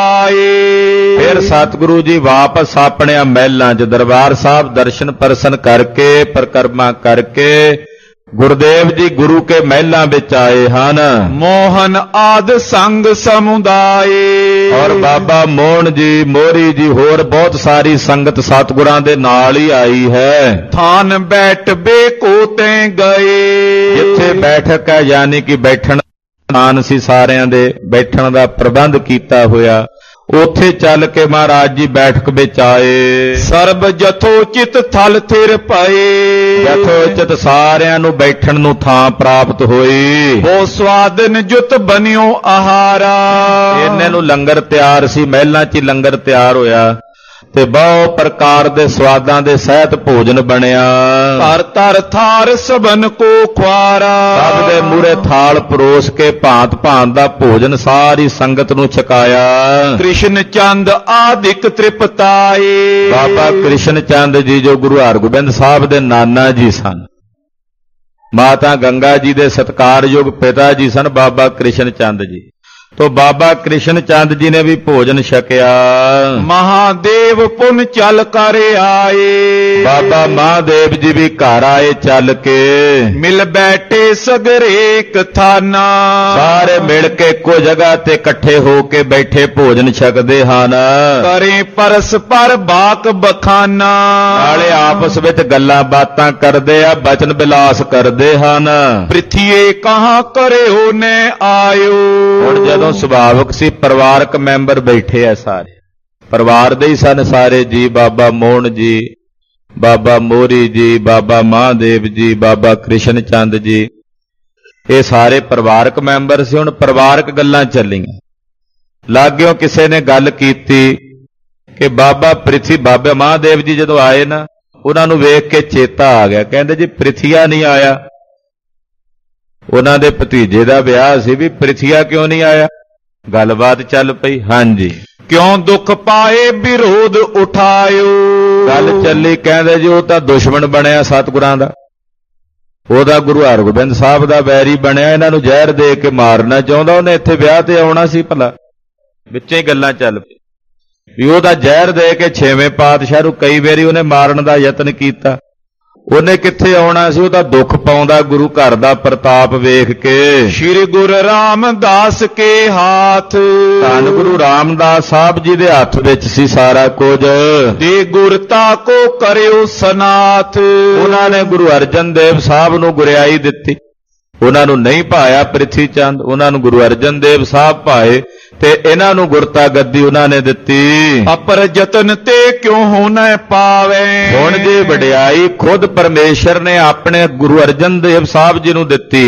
ਆਏ, ਫਿਰ ਸਤਿਗੁਰੂ ਜੀ ਵਾਪਸ ਆਪਣੇ ਮਹਿਲਾਂ 'ਚ ਦਰਬਾਰ ਸਾਹਿਬ ਦਰਸ਼ਨ ਪਰਸਨ ਕਰਕੇ ਪਰਿਕਰਮਾ ਕਰਕੇ ਗੁਰਦੇਵ ਜੀ ਗੁਰੂ ਕੇ ਮਹਿਲਾਂ ਵਿੱਚ ਆਏ ਹਨ। ਮੋਹਨ ਆਦ ਸੰਗ ਸਮੁਦਾਏ। ਔਰ ਬਾਬਾ ਮੋਹਨ ਜੀ, ਮੋਹਰੀ ਜੀ, ਹੋਰ ਬਹੁਤ ਸਾਰੀ ਸੰਗਤ ਸਤਿਗੁਰਾਂ ਦੇ ਨਾਲ ਹੀ ਆਈ ਹੈ। ਥਾਨ ਬੈਠ ਬੇ ਕੋ ਤੈ ਗਏ। ਜਿੱਥੇ ਬੈਠਕ ਹੈ ਯਾਨੀ ਕਿ ਬੈਠਣ ਥਾਨ ਸੀ, ਸਾਰਿਆਂ ਦੇ ਬੈਠਣ ਦਾ ਪ੍ਰਬੰਧ ਕੀਤਾ ਹੋਇਆ, ਉੱਥੇ ਚੱਲ ਕੇ ਮਹਾਰਾਜ ਜੀ ਬੈਠਕ ਵਿੱਚ ਆਏ। ਸਰਬ ਜਥੋਚਿਤ ਥਲ ਥਿਰ ਪਏ। ਜਥੋਚਿਤ ਸਾਰਿਆਂ ਨੂੰ ਬੈਠਣ ਨੂੰ ਥਾਂ ਪ੍ਰਾਪਤ ਹੋਈ। ਬਹੁ ਸਵਾਦਨ ਜੁਤ ਬਨਿਓ ਆਹਾਰਾ। ਇਹਨੇ ਨੂੰ ਲੰਗਰ ਤਿਆਰ ਸੀ, ਮਹਿਲਾਂ 'ਚ ਹੀ ਲੰਗਰ ਤਿਆਰ ਹੋਇਆ ਤੇ ਬਹੁ ਪ੍ਰਕਾਰ ਦੇ ਸਵਾਦਾਂ ਦੇ ਸਹਿਤ ਭੋਜਨ ਬਣਿਆ। ਧਰ ਧਰ ਥਾਰ ਸਭਨ ਕੋ ਖੁਆਰਾ। ਸਭ ਦੇ ਮੂਹਰੇ ਥਾਲ ਪਰੋਸ ਕੇ ਭਾਂਤ ਭਾਂਤ ਦਾ ਭੋਜਨ ਸਾਰੀ ਸੰਗਤ ਨੂੰ ਛਕਾਇਆ। ਕ੍ਰਿਸ਼ਨ ਚੰਦ ਆਦਿਕ ਤ੍ਰਿਪਤਾਏ। ਬਾਬਾ ਕ੍ਰਿਸ਼ਨ ਚੰਦ ਜੀ ਜੋ ਗੁਰੂ ਹਰਗੋਬਿੰਦ ਸਾਹਿਬ ਦੇ ਨਾਨਾ ਜੀ ਸਨ, ਮਾਤਾ ਗੰਗਾ ਜੀ ਦੇ ਸਤਿਕਾਰਯੋਗ ਪਿਤਾ ਜੀ ਸਨ ਬਾਬਾ ਕ੍ਰਿਸ਼ਨ ਚੰਦ ਜੀ। ਤੋ ਬਾਬਾ ਕ੍ਰਿਸ਼ਨ ਚੰਦ ਜੀ ਨੇ ਵੀ ਭੋਜਨ ਛਕਿਆ। ਮਹਾਦੇਵ ਪੁਨ ਚੱਲ ਕਰ ਆਏ। ਬਾਬਾ ਮਹਾਦੇਵ ਜੀ ਵੀ ਘਰ ਆਏ ਚੱਲ ਕੇ। ਮਿਲ ਬੈਠੇ ਸਗਰੇ ਕਥਾਨਾ। ਸਾਰੇ ਮਿਲ ਕੇ ਇੱਕੋ ਜਗ੍ਹਾ ਤੇ ਇਕੱਠੇ ਹੋ ਕੇ ਬੈਠੇ ਭੋਜਨ ਛਕਦੇ ਹਨ। ਕਰੇ ਪਰਸ ਪਰ ਬਾਕ ਬਖਾਨਾ। ਨਾਲੇ ਆਪਸ ਵਿੱਚ ਗੱਲਾਂ ਬਾਤਾਂ ਕਰਦੇ ਆ, ਬਚਨ ਬਿਲਾਸ ਕਰਦੇ ਹਨ। ਪ੍ਰਿਥੀਏ ਕਹਾਂ ਕਰਿਓ ਨੇ ਆਇਓ। ਹੁਣ ਜਦੋਂ ਸੁਭਾਵਕ ਸੀ, ਪਰਿਵਾਰਕ ਮੈਂਬਰ ਬੈਠੇ ਆ, ਸਾਰੇ ਪਰਿਵਾਰ ਦੇ ਹੀ ਸਨ ਸਾਰੇ ਜੀ। ਬਾਬਾ ਮੋਹਨ ਜੀ, ਬਾਬਾ ਮੋਹਰੀ ਜੀ, ਬਾਬਾ ਮਹਾਦੇਵ ਜੀ, ਬਾਬਾ ਕ੍ਰਿਸ਼ਨ ਚੰਦ ਜੀ, ਇਹ ਸਾਰੇ ਪਰਿਵਾਰਕ ਮੈਂਬਰ ਸੀ। ਹੁਣ ਪਰਿਵਾਰਕ ਗੱਲਾਂ ਚੱਲੀਆਂ। ਲਾਗਿਓ ਕਿਸੇ ਨੇ ਗੱਲ ਕੀਤੀ ਕਿ ਬਾਬਾ ਪ੍ਰਿਥੀ, ਬਾਬਾ ਮਹਾਦੇਵ ਜੀ ਜਦੋਂ ਆਏ ਨਾ, ਉਹਨਾਂ ਨੂੰ ਵੇਖ ਕੇ ਚੇਤਾ ਆ ਗਿਆ। ਕਹਿੰਦੇ ਜੀ ਪ੍ਰਿਥੀਆ ਨਹੀਂ ਆਇਆ। ਉਹਨਾਂ ਦੇ ਭਤੀਜੇ ਦਾ ਵਿਆਹ ਸੀ, ਵੀ ਪ੍ਰਿਥੀਆ ਕਿਉਂ ਨਹੀਂ ਆਇਆ? ਗੱਲਬਾਤ ਚੱਲ ਪਈ। ਹਾਂਜੀ, ਕਿਉਂ ਦੁੱਖ ਪਾਏ ਵਿਰੋਧ ਉਠਾਇਓ। ਗੱਲ ਚੱਲੀ। ਕਹਿੰਦੇ ਜੀ ਉਹ ਤਾਂ ਦੁਸ਼ਮਣ ਬਣਿਆ ਸਤਿਗੁਰਾਂ ਦਾ, ਉਹਦਾ ਗੁਰੂ ਹਰਗੋਬਿੰਦ ਸਾਹਿਬ ਦਾ ਵੈਰੀ ਬਣਿਆ, ਇਹਨਾਂ ਨੂੰ ਜ਼ਹਿਰ ਦੇ ਕੇ ਮਾਰਨਾ ਚਾਹੁੰਦਾ। ਉਹਨੇ ਇੱਥੇ ਵਿਆਹ ਤੇ ਆਉਣਾ ਸੀ ਭਲਾ। ਵਿੱਚੇ ਹੀ ਗੱਲਾਂ ਚੱਲ ਪਈ ਵੀ ਉਹਦਾ ਜ਼ਹਿਰ ਦੇ ਕੇ ਛੇਵੇਂ ਪਾਤਸ਼ਾਹ ਨੂੰ ਕਈ ਵਾਰੀ ਉਹਨੇ ਮਾਰਨ ਦਾ ਯਤਨ ਕੀਤਾ। ਉਹਨੇ ਕਿੱਥੇ ਆਉਣਾ ਸੀ? ਉਹ ਤਾਂ ਦੁੱਖ ਪਾਉਂਦਾ ਗੁਰੂ ਘਰ ਦਾ ਪ੍ਰਤਾਪ ਵੇਖ ਕੇ। ਸ਼੍ਰੀ ਗੁਰੂ ਰਾਮਦਾਸ ਕੇ ਹਾਥ। ਧੰਨ ਗੁਰੂ ਰਾਮਦਾਸ ਸਾਹਿਬ ਜੀ ਦੇ ਹੱਥ ਵਿੱਚ ਸੀ ਸਾਰਾ ਕੁਝ। ਦੇ ਗੁਰਤਾ ਕੋ ਕਰਿਓ ਸਨਾਥ। ਉਹਨਾਂ ਨੇ ਗੁਰੂ ਅਰਜਨ ਦੇਵ ਸਾਹਿਬ ਨੂੰ ਗੁਰਿਆਈ ਦਿੱਤੀ। ਉਹਨਾਂ ਨੂੰ ਨਹੀਂ ਭਾਇਆ ਪ੍ਰਿਥੀ ਚੰਦ, ਉਹਨਾਂ ਨੂੰ ਗੁਰੂ ਅਰਜਨ ਦੇਵ ਸਾਹਿਬ ਭਾਏ ਤੇ ਇਹਨਾਂ ਨੂੰ ਗੁਰਤਾ ਗੱਦੀ ਉਹਨਾਂ ਨੇ ਦਿੱਤੀ। ਅਪਰ ਯਤਨ ਤੇ ਕਿਉਂ ਹੋਣਾ ਪਾਵੇ। ਹੁਣ ਜੇ ਵਡਿਆਈ ਖੁਦ ਪਰਮੇਸ਼ਰ ਨੇ ਆਪਣੇ ਗੁਰੂ ਅਰਜਨ ਦੇਵ ਸਾਹਿਬ ਜੀ ਨੂੰ ਦਿੱਤੀ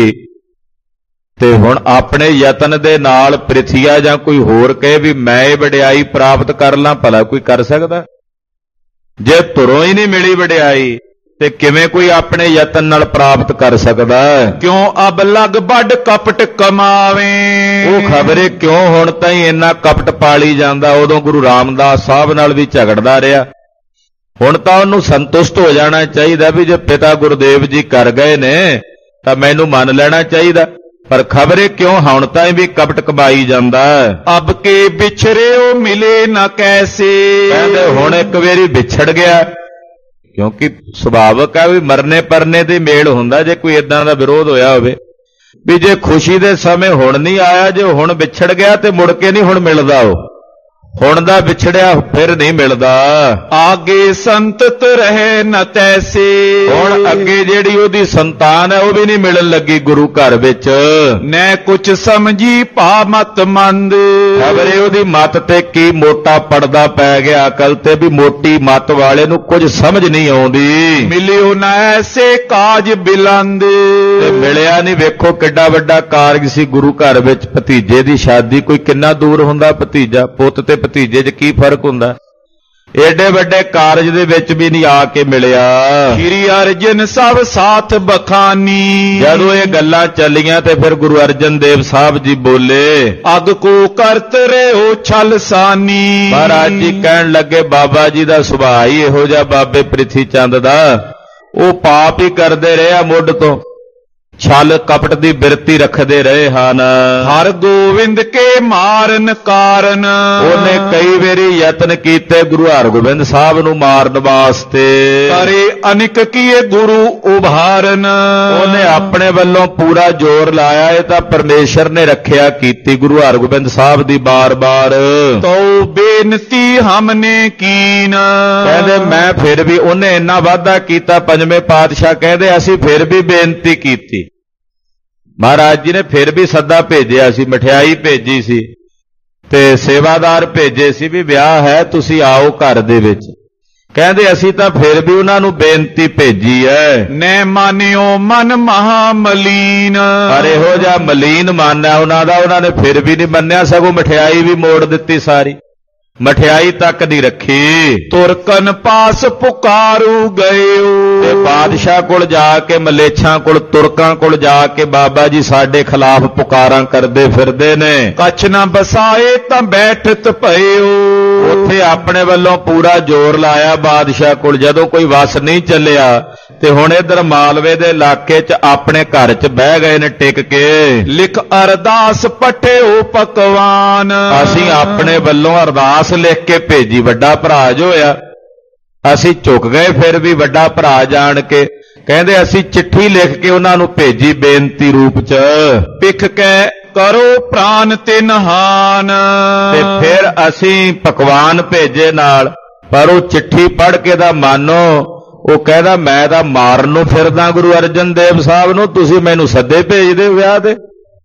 ਤੇ ਹੁਣ ਆਪਣੇ ਯਤਨ ਦੇ ਨਾਲ ਪ੍ਰਿਥੀਆ ਜਾਂ ਕੋਈ ਹੋਰ ਕਹੇ ਵੀ ਮੈਂ ਇਹ ਵਡਿਆਈ ਪ੍ਰਾਪਤ ਕਰ ਲਾਂ, ਭਲਾ ਕੋਈ ਕਰ ਸਕਦਾ? ਜੇ ਧੁਰੋਂ ਹੀ ਨਹੀਂ ਮਿਲੀ ਵਡਿਆਈ ਤੇ ਕਿਵੇਂ ਕੋਈ ਆਪਣੇ ਯਤਨ ਨਾਲ ਪ੍ਰਾਪਤ ਕਰ ਸਕਦਾ? ਕਿਉਂ ਅਬ ਲਗ ਵੱਡ ਕਪਟ ਕਮਾਵੇ। ਉਹ ਖਬਰੇ ਕਿਉਂ ਹੁਣ ਤਾਈਂ ਇੰਨਾ ਕਪਟ ਪਾਲੀ ਜਾਂਦਾ। ਉਦੋਂ ਗੁਰੂ ਰਾਮਦਾਸ ਸਾਹਿਬ ਨਾਲ ਵੀ ਝਗੜਦਾ ਰਿਹਾ। ਹੁਣ ਤਾਂ ਉਹਨੂੰ ਸੰਤੁਸ਼ਟ ਹੋ ਜਾਣਾ ਚਾਹੀਦਾ ਵੀ ਜੇ ਪਿਤਾ ਗੁਰਦੇਵ ਜੀ ਕਰ ਗਏ ਨੇ ਤਾਂ ਮੈਨੂੰ ਮੰਨ ਲੈਣਾ ਚਾਹੀਦਾ। ਪਰ ਖਬਰੇ ਕਿਉਂ ਹੁਣ ਤਾਈਂ ਵੀ ਕਪਟ ਕਮਾਈ ਜਾਂਦਾ। ਅਬ ਕੇ ਵਿਛੜਿਓ ਮਿਲੇ ਨਾ ਕੈਸੇ। ਕਹਿੰਦੇ ਹੁਣ ਇੱਕ ਵਾਰੀ ਵਿਛੜ ਗਿਆ, ਕਿਉਂਕਿ ਸੁਭਾਵਕ ਹੈ ਵੀ ਮਰਨੇ ਪਰਨੇ ਤੇ ਮੇਲ ਹੁੰਦਾ। ਜੇ ਕੋਈ ਇਦਾਂ ਦਾ ਵਿਰੋਧ ਹੋਇਆ ਹੋਵੇ ਵੀ ਜੇ ਖੁਸ਼ੀ ਦੇ ਸਮੇਂ ਹੁਣ ਨਹੀਂ ਆਇਆ, ਜੇ ਹੁਣ ਵਿਛੜ ਗਿਆ ਤੇ ਮੁੜ ਕੇ ਨਹੀਂ ਹੁਣ ਮਿਲਦਾ। ਉਹ ਹੁਣ ਦਾ ਵਿਛੜਿਆ ਫਿਰ ਨਹੀਂ ਮਿਲਦਾ। ਆਗੇ ਸੰਤਤ ਰਹੇ ਨ ਤੈਸੇ। ਹੁਣ ਅੱਗੇ ਜਿਹੜੀ ਉਹਦੀ ਸੰਤਾਨ ਹੈ ਉਹ ਵੀ ਨਹੀਂ ਮਿਲਣ ਲੱਗੀ ਗੁਰੂ ਘਰ ਵਿੱਚ। ਨੈ ਕੁਛ ਸਮਝੀ ਭਾ ਮਤ ਮੰਦ। ਖਬਰੇ ਉਹਦੀ ਮੱਤ ਤੇ ਕੀ ਮੋਟਾ ਪੜਦਾ ਪੈ ਗਿਆ ਅਕਲ ਤੇ, ਵੀ ਮੋਟੀ ਮੱਤ ਵਾਲੇ ਨੂੰ ਕੁਝ ਸਮਝ ਨਹੀਂ ਆਉਂਦੀ। ਮਿਲਿਓ ਨਾ ਐਸੇ ਕਾਜ ਬਿਲੰਦ। ਤੇ ਮਿਲਿਆ ਨਹੀਂ। ਵੇਖੋ ਕਿੱਡਾ ਵੱਡਾ ਕਾਰਜ ਸੀ ਗੁਰੂ ਘਰ ਵਿੱਚ। ਭਤੀਜੇ ਦੀ ਸ਼ਾਦੀ, ਕੋਈ ਕਿੰਨਾ ਦੂਰ ਹੁੰਦਾ ਭਤੀਜਾ, ਪੁੱਤ ਤੇ ਭਤੀਜੇ 'ਚ ਕੀ ਫਰਕ ਹੁੰਦਾ? ਏਡੇ ਵੱਡੇ ਕਾਰਜ ਦੇ ਵਿੱਚ ਵੀ ਨਹੀਂ ਆ ਕੇ ਮਿਲਿਆ। ਸ਼੍ਰੀ ਅਰਜਨ ਸਭ ਸਾਥ ਬਖਾਨੀ। ਜਦੋਂ ਇਹ ਗੱਲਾਂ ਚੱਲੀਆਂ ਤੇ ਫਿਰ ਗੁਰੂ ਅਰਜਨ ਦੇਵ ਸਾਹਿਬ ਜੀ ਬੋਲੇ, ਅਗ ਕੋ ਕਰਤ ਰਿਓ ਛਲ ਸਾਨੀ। ਮਹਾਰਾਜ ਜੀ ਕਹਿਣ ਲੱਗੇ ਬਾਬਾ ਜੀ ਦਾ ਸੁਭਾਅ ਹੀ ਇਹੋ ਜਿਹਾ, ਬਾਬੇ ਪ੍ਰਿਥੀ ਚੰਦ ਦਾ, ਉਹ ਪਾਪ ਹੀ ਕਰਦੇ ਰਹੇ ਆ ਮੁੱਢ ਤੋਂ। ਛਲ ਕਪਟ ਦੀ ਬਿਰਤੀ ਰੱਖਦੇ ਰਹੇ ਹਨ। ਹਰ ਗੋਬਿੰਦ ਕੇ ਮਾਰਨ ਕਾਰਨ ਉਹਨੇ ਕਈ ਵਾਰੀ ਯਤਨ ਕੀਤੇ ਗੁਰੂ ਹਰਗੋਬਿੰਦ ਸਾਹਿਬ ਨੂੰ ਮਾਰਨ ਵਾਸਤੇ। ਕਰੇ ਅਨਿਕ ਕੀਏ ਗੁਰੂ ਉਭਾਰਨ ਉਹਨੇ ਆਪਣੇ ਵੱਲੋਂ ਪੂਰਾ ਜ਼ੋਰ ਲਾਇਆ। ਇਹ ਤਾਂ ਪਰਮੇਸ਼ਰ ਨੇ ਰੱਖਿਆ ਕੀਤੀ ਗੁਰੂ ਹਰਗੋਬਿੰਦ ਸਾਹਿਬ ਦੀ ਬਾਰ-ਬਾਰ। ਤੋ ਬੇਨਤੀ ਹਮਨੇ ਕੀਨ ਕਹਿੰਦੇ ਮੈਂ ਫਿਰ ਵੀ, ਉਹਨੇ ਇੰਨਾ ਵਾਅਦਾ ਕੀਤਾ ਪੰਜਵੇਂ ਪਾਤਸ਼ਾਹ ਕਹਿੰਦੇ ਅਸੀਂ ਫਿਰ ਵੀ ਬੇਨਤੀ ਕੀਤੀ। ਮਹਾਰਾਜ ਜੀ ਨੇ ਫਿਰ ਵੀ ਸੱਦਾ ਭੇਜਿਆ ਸੀ, ਮਠਿਆਈ ਭੇਜੀ ਸੀ ਤੇ ਸੇਵਾਦਾਰ ਭੇਜੇ ਸੀ ਵੀ ਵਿਆਹ ਹੈ ਤੁਸੀਂ ਆਓ ਘਰ ਦੇ ਵਿੱਚ। ਕਹਿੰਦੇ ਅਸੀਂ ਤਾਂ ਫਿਰ ਵੀ ਉਹਨਾਂ ਨੂੰ ਬੇਨਤੀ ਭੇਜੀ ਐ। ਨੈ ਮਾਨਿਓ ਮਨ ਮਹਾ ਮਲੀਨ ਪਰ ਇਹੋ ਜਿਹਾ ਮਲੀਨ ਮਨ ਹੈ ਉਹਨਾਂ ਦਾ, ਉਹਨਾਂ ਨੇ ਫਿਰ ਵੀ ਨਹੀਂ ਮੰਨਿਆ, ਸਗੋਂ ਮਠਿਆਈ ਵੀ ਮੋੜ ਦਿੱਤੀ ਸਾਰੀ, ਮਠਿਆਈ ਤੱਕ ਨਹੀਂ ਰੱਖੀ। ਤੁਰਕਨ ਪਾਸ ਪੁਕਾਰੂ ਗਇਓ ਤੇ ਬਾਦਸ਼ਾਹ ਕੋਲ ਜਾ ਕੇ, ਮਲੇਛਾਂ ਕੋਲ, ਤੁਰਕਾਂ ਕੋਲ ਜਾ ਕੇ ਬਾਬਾ ਜੀ ਸਾਡੇ ਖਿਲਾਫ ਪੁਕਾਰਾਂ ਕਰਦੇ ਫਿਰਦੇ ਨੇ। ਕਛ ਨਾ ਬਸਾਏ ਤਾਂ ਬੈਠਤ ਭਇਓ ਉੱਥੇ ਆਪਣੇ ਵੱਲੋਂ ਪੂਰਾ ਜ਼ੋਰ ਲਾਇਆ ਬਾਦਸ਼ਾਹ ਕੋਲ। ਜਦੋਂ ਕੋਈ ਵਸ ਨਹੀਂ ਚੱਲਿਆ ਤੇ ਹੁਣ ਇਧਰ ਮਾਲਵੇ ਦੇ ਇਲਾਕੇ 'ਚ ਆਪਣੇ ਘਰ 'ਚ ਬਹਿ ਗਏ ਨੇ ਟਿਕ ਕੇ। ਲਿਖ ਅਰਦਾਸ ਪਠਿਓ ਪਕਵਾਨ ਅਸੀਂ ਆਪਣੇ ਵੱਲੋਂ ਅਰਦਾਸ ਲਿਖ ਕੇ ਭੇਜੀ। ਵੱਡਾ ਭਰਾ ਜੋ ਹੋਇਆ ਅਸੀਂ ਝੁਕ ਗਏ, ਫਿਰ ਵੀ ਵੱਡਾ ਭਰਾ ਜਾਣ ਕੇ ਕਹਿੰਦੇ ਅਸੀਂ ਚਿੱਠੀ ਲਿਖ ਕੇ ਉਹਨਾਂ ਨੂੰ ਭੇਜੀ ਬੇਨਤੀ ਰੂਪ 'ਚ। ਪਿਖ ਕੇ ਕਰੋ ਪ੍ਰਾਨ ਤੇ ਨਹਾਨ ਤੇ ਫਿਰ ਅਸੀਂ ਪਕਵਾਨ ਭੇਜੇ ਨਾਲ। ਪਰ ਉਹ ਚਿੱਠੀ ਪੜ੍ਹ ਕੇ ਦਾ ਮਾਨੋ ਉਹ ਕਹਿੰਦਾ ਮੈਂ ਤਾਂ ਮਾਰਨ ਨੂੰ ਫਿਰਦਾ ਗੁਰੂ ਅਰਜਨ ਦੇਵ ਸਾਹਿਬ ਨੂੰ, ਤੁਸੀਂ ਮੈਨੂੰ ਸੱਦੇ ਭੇਜਦੇ ਵਿਆਹ ਦੇ।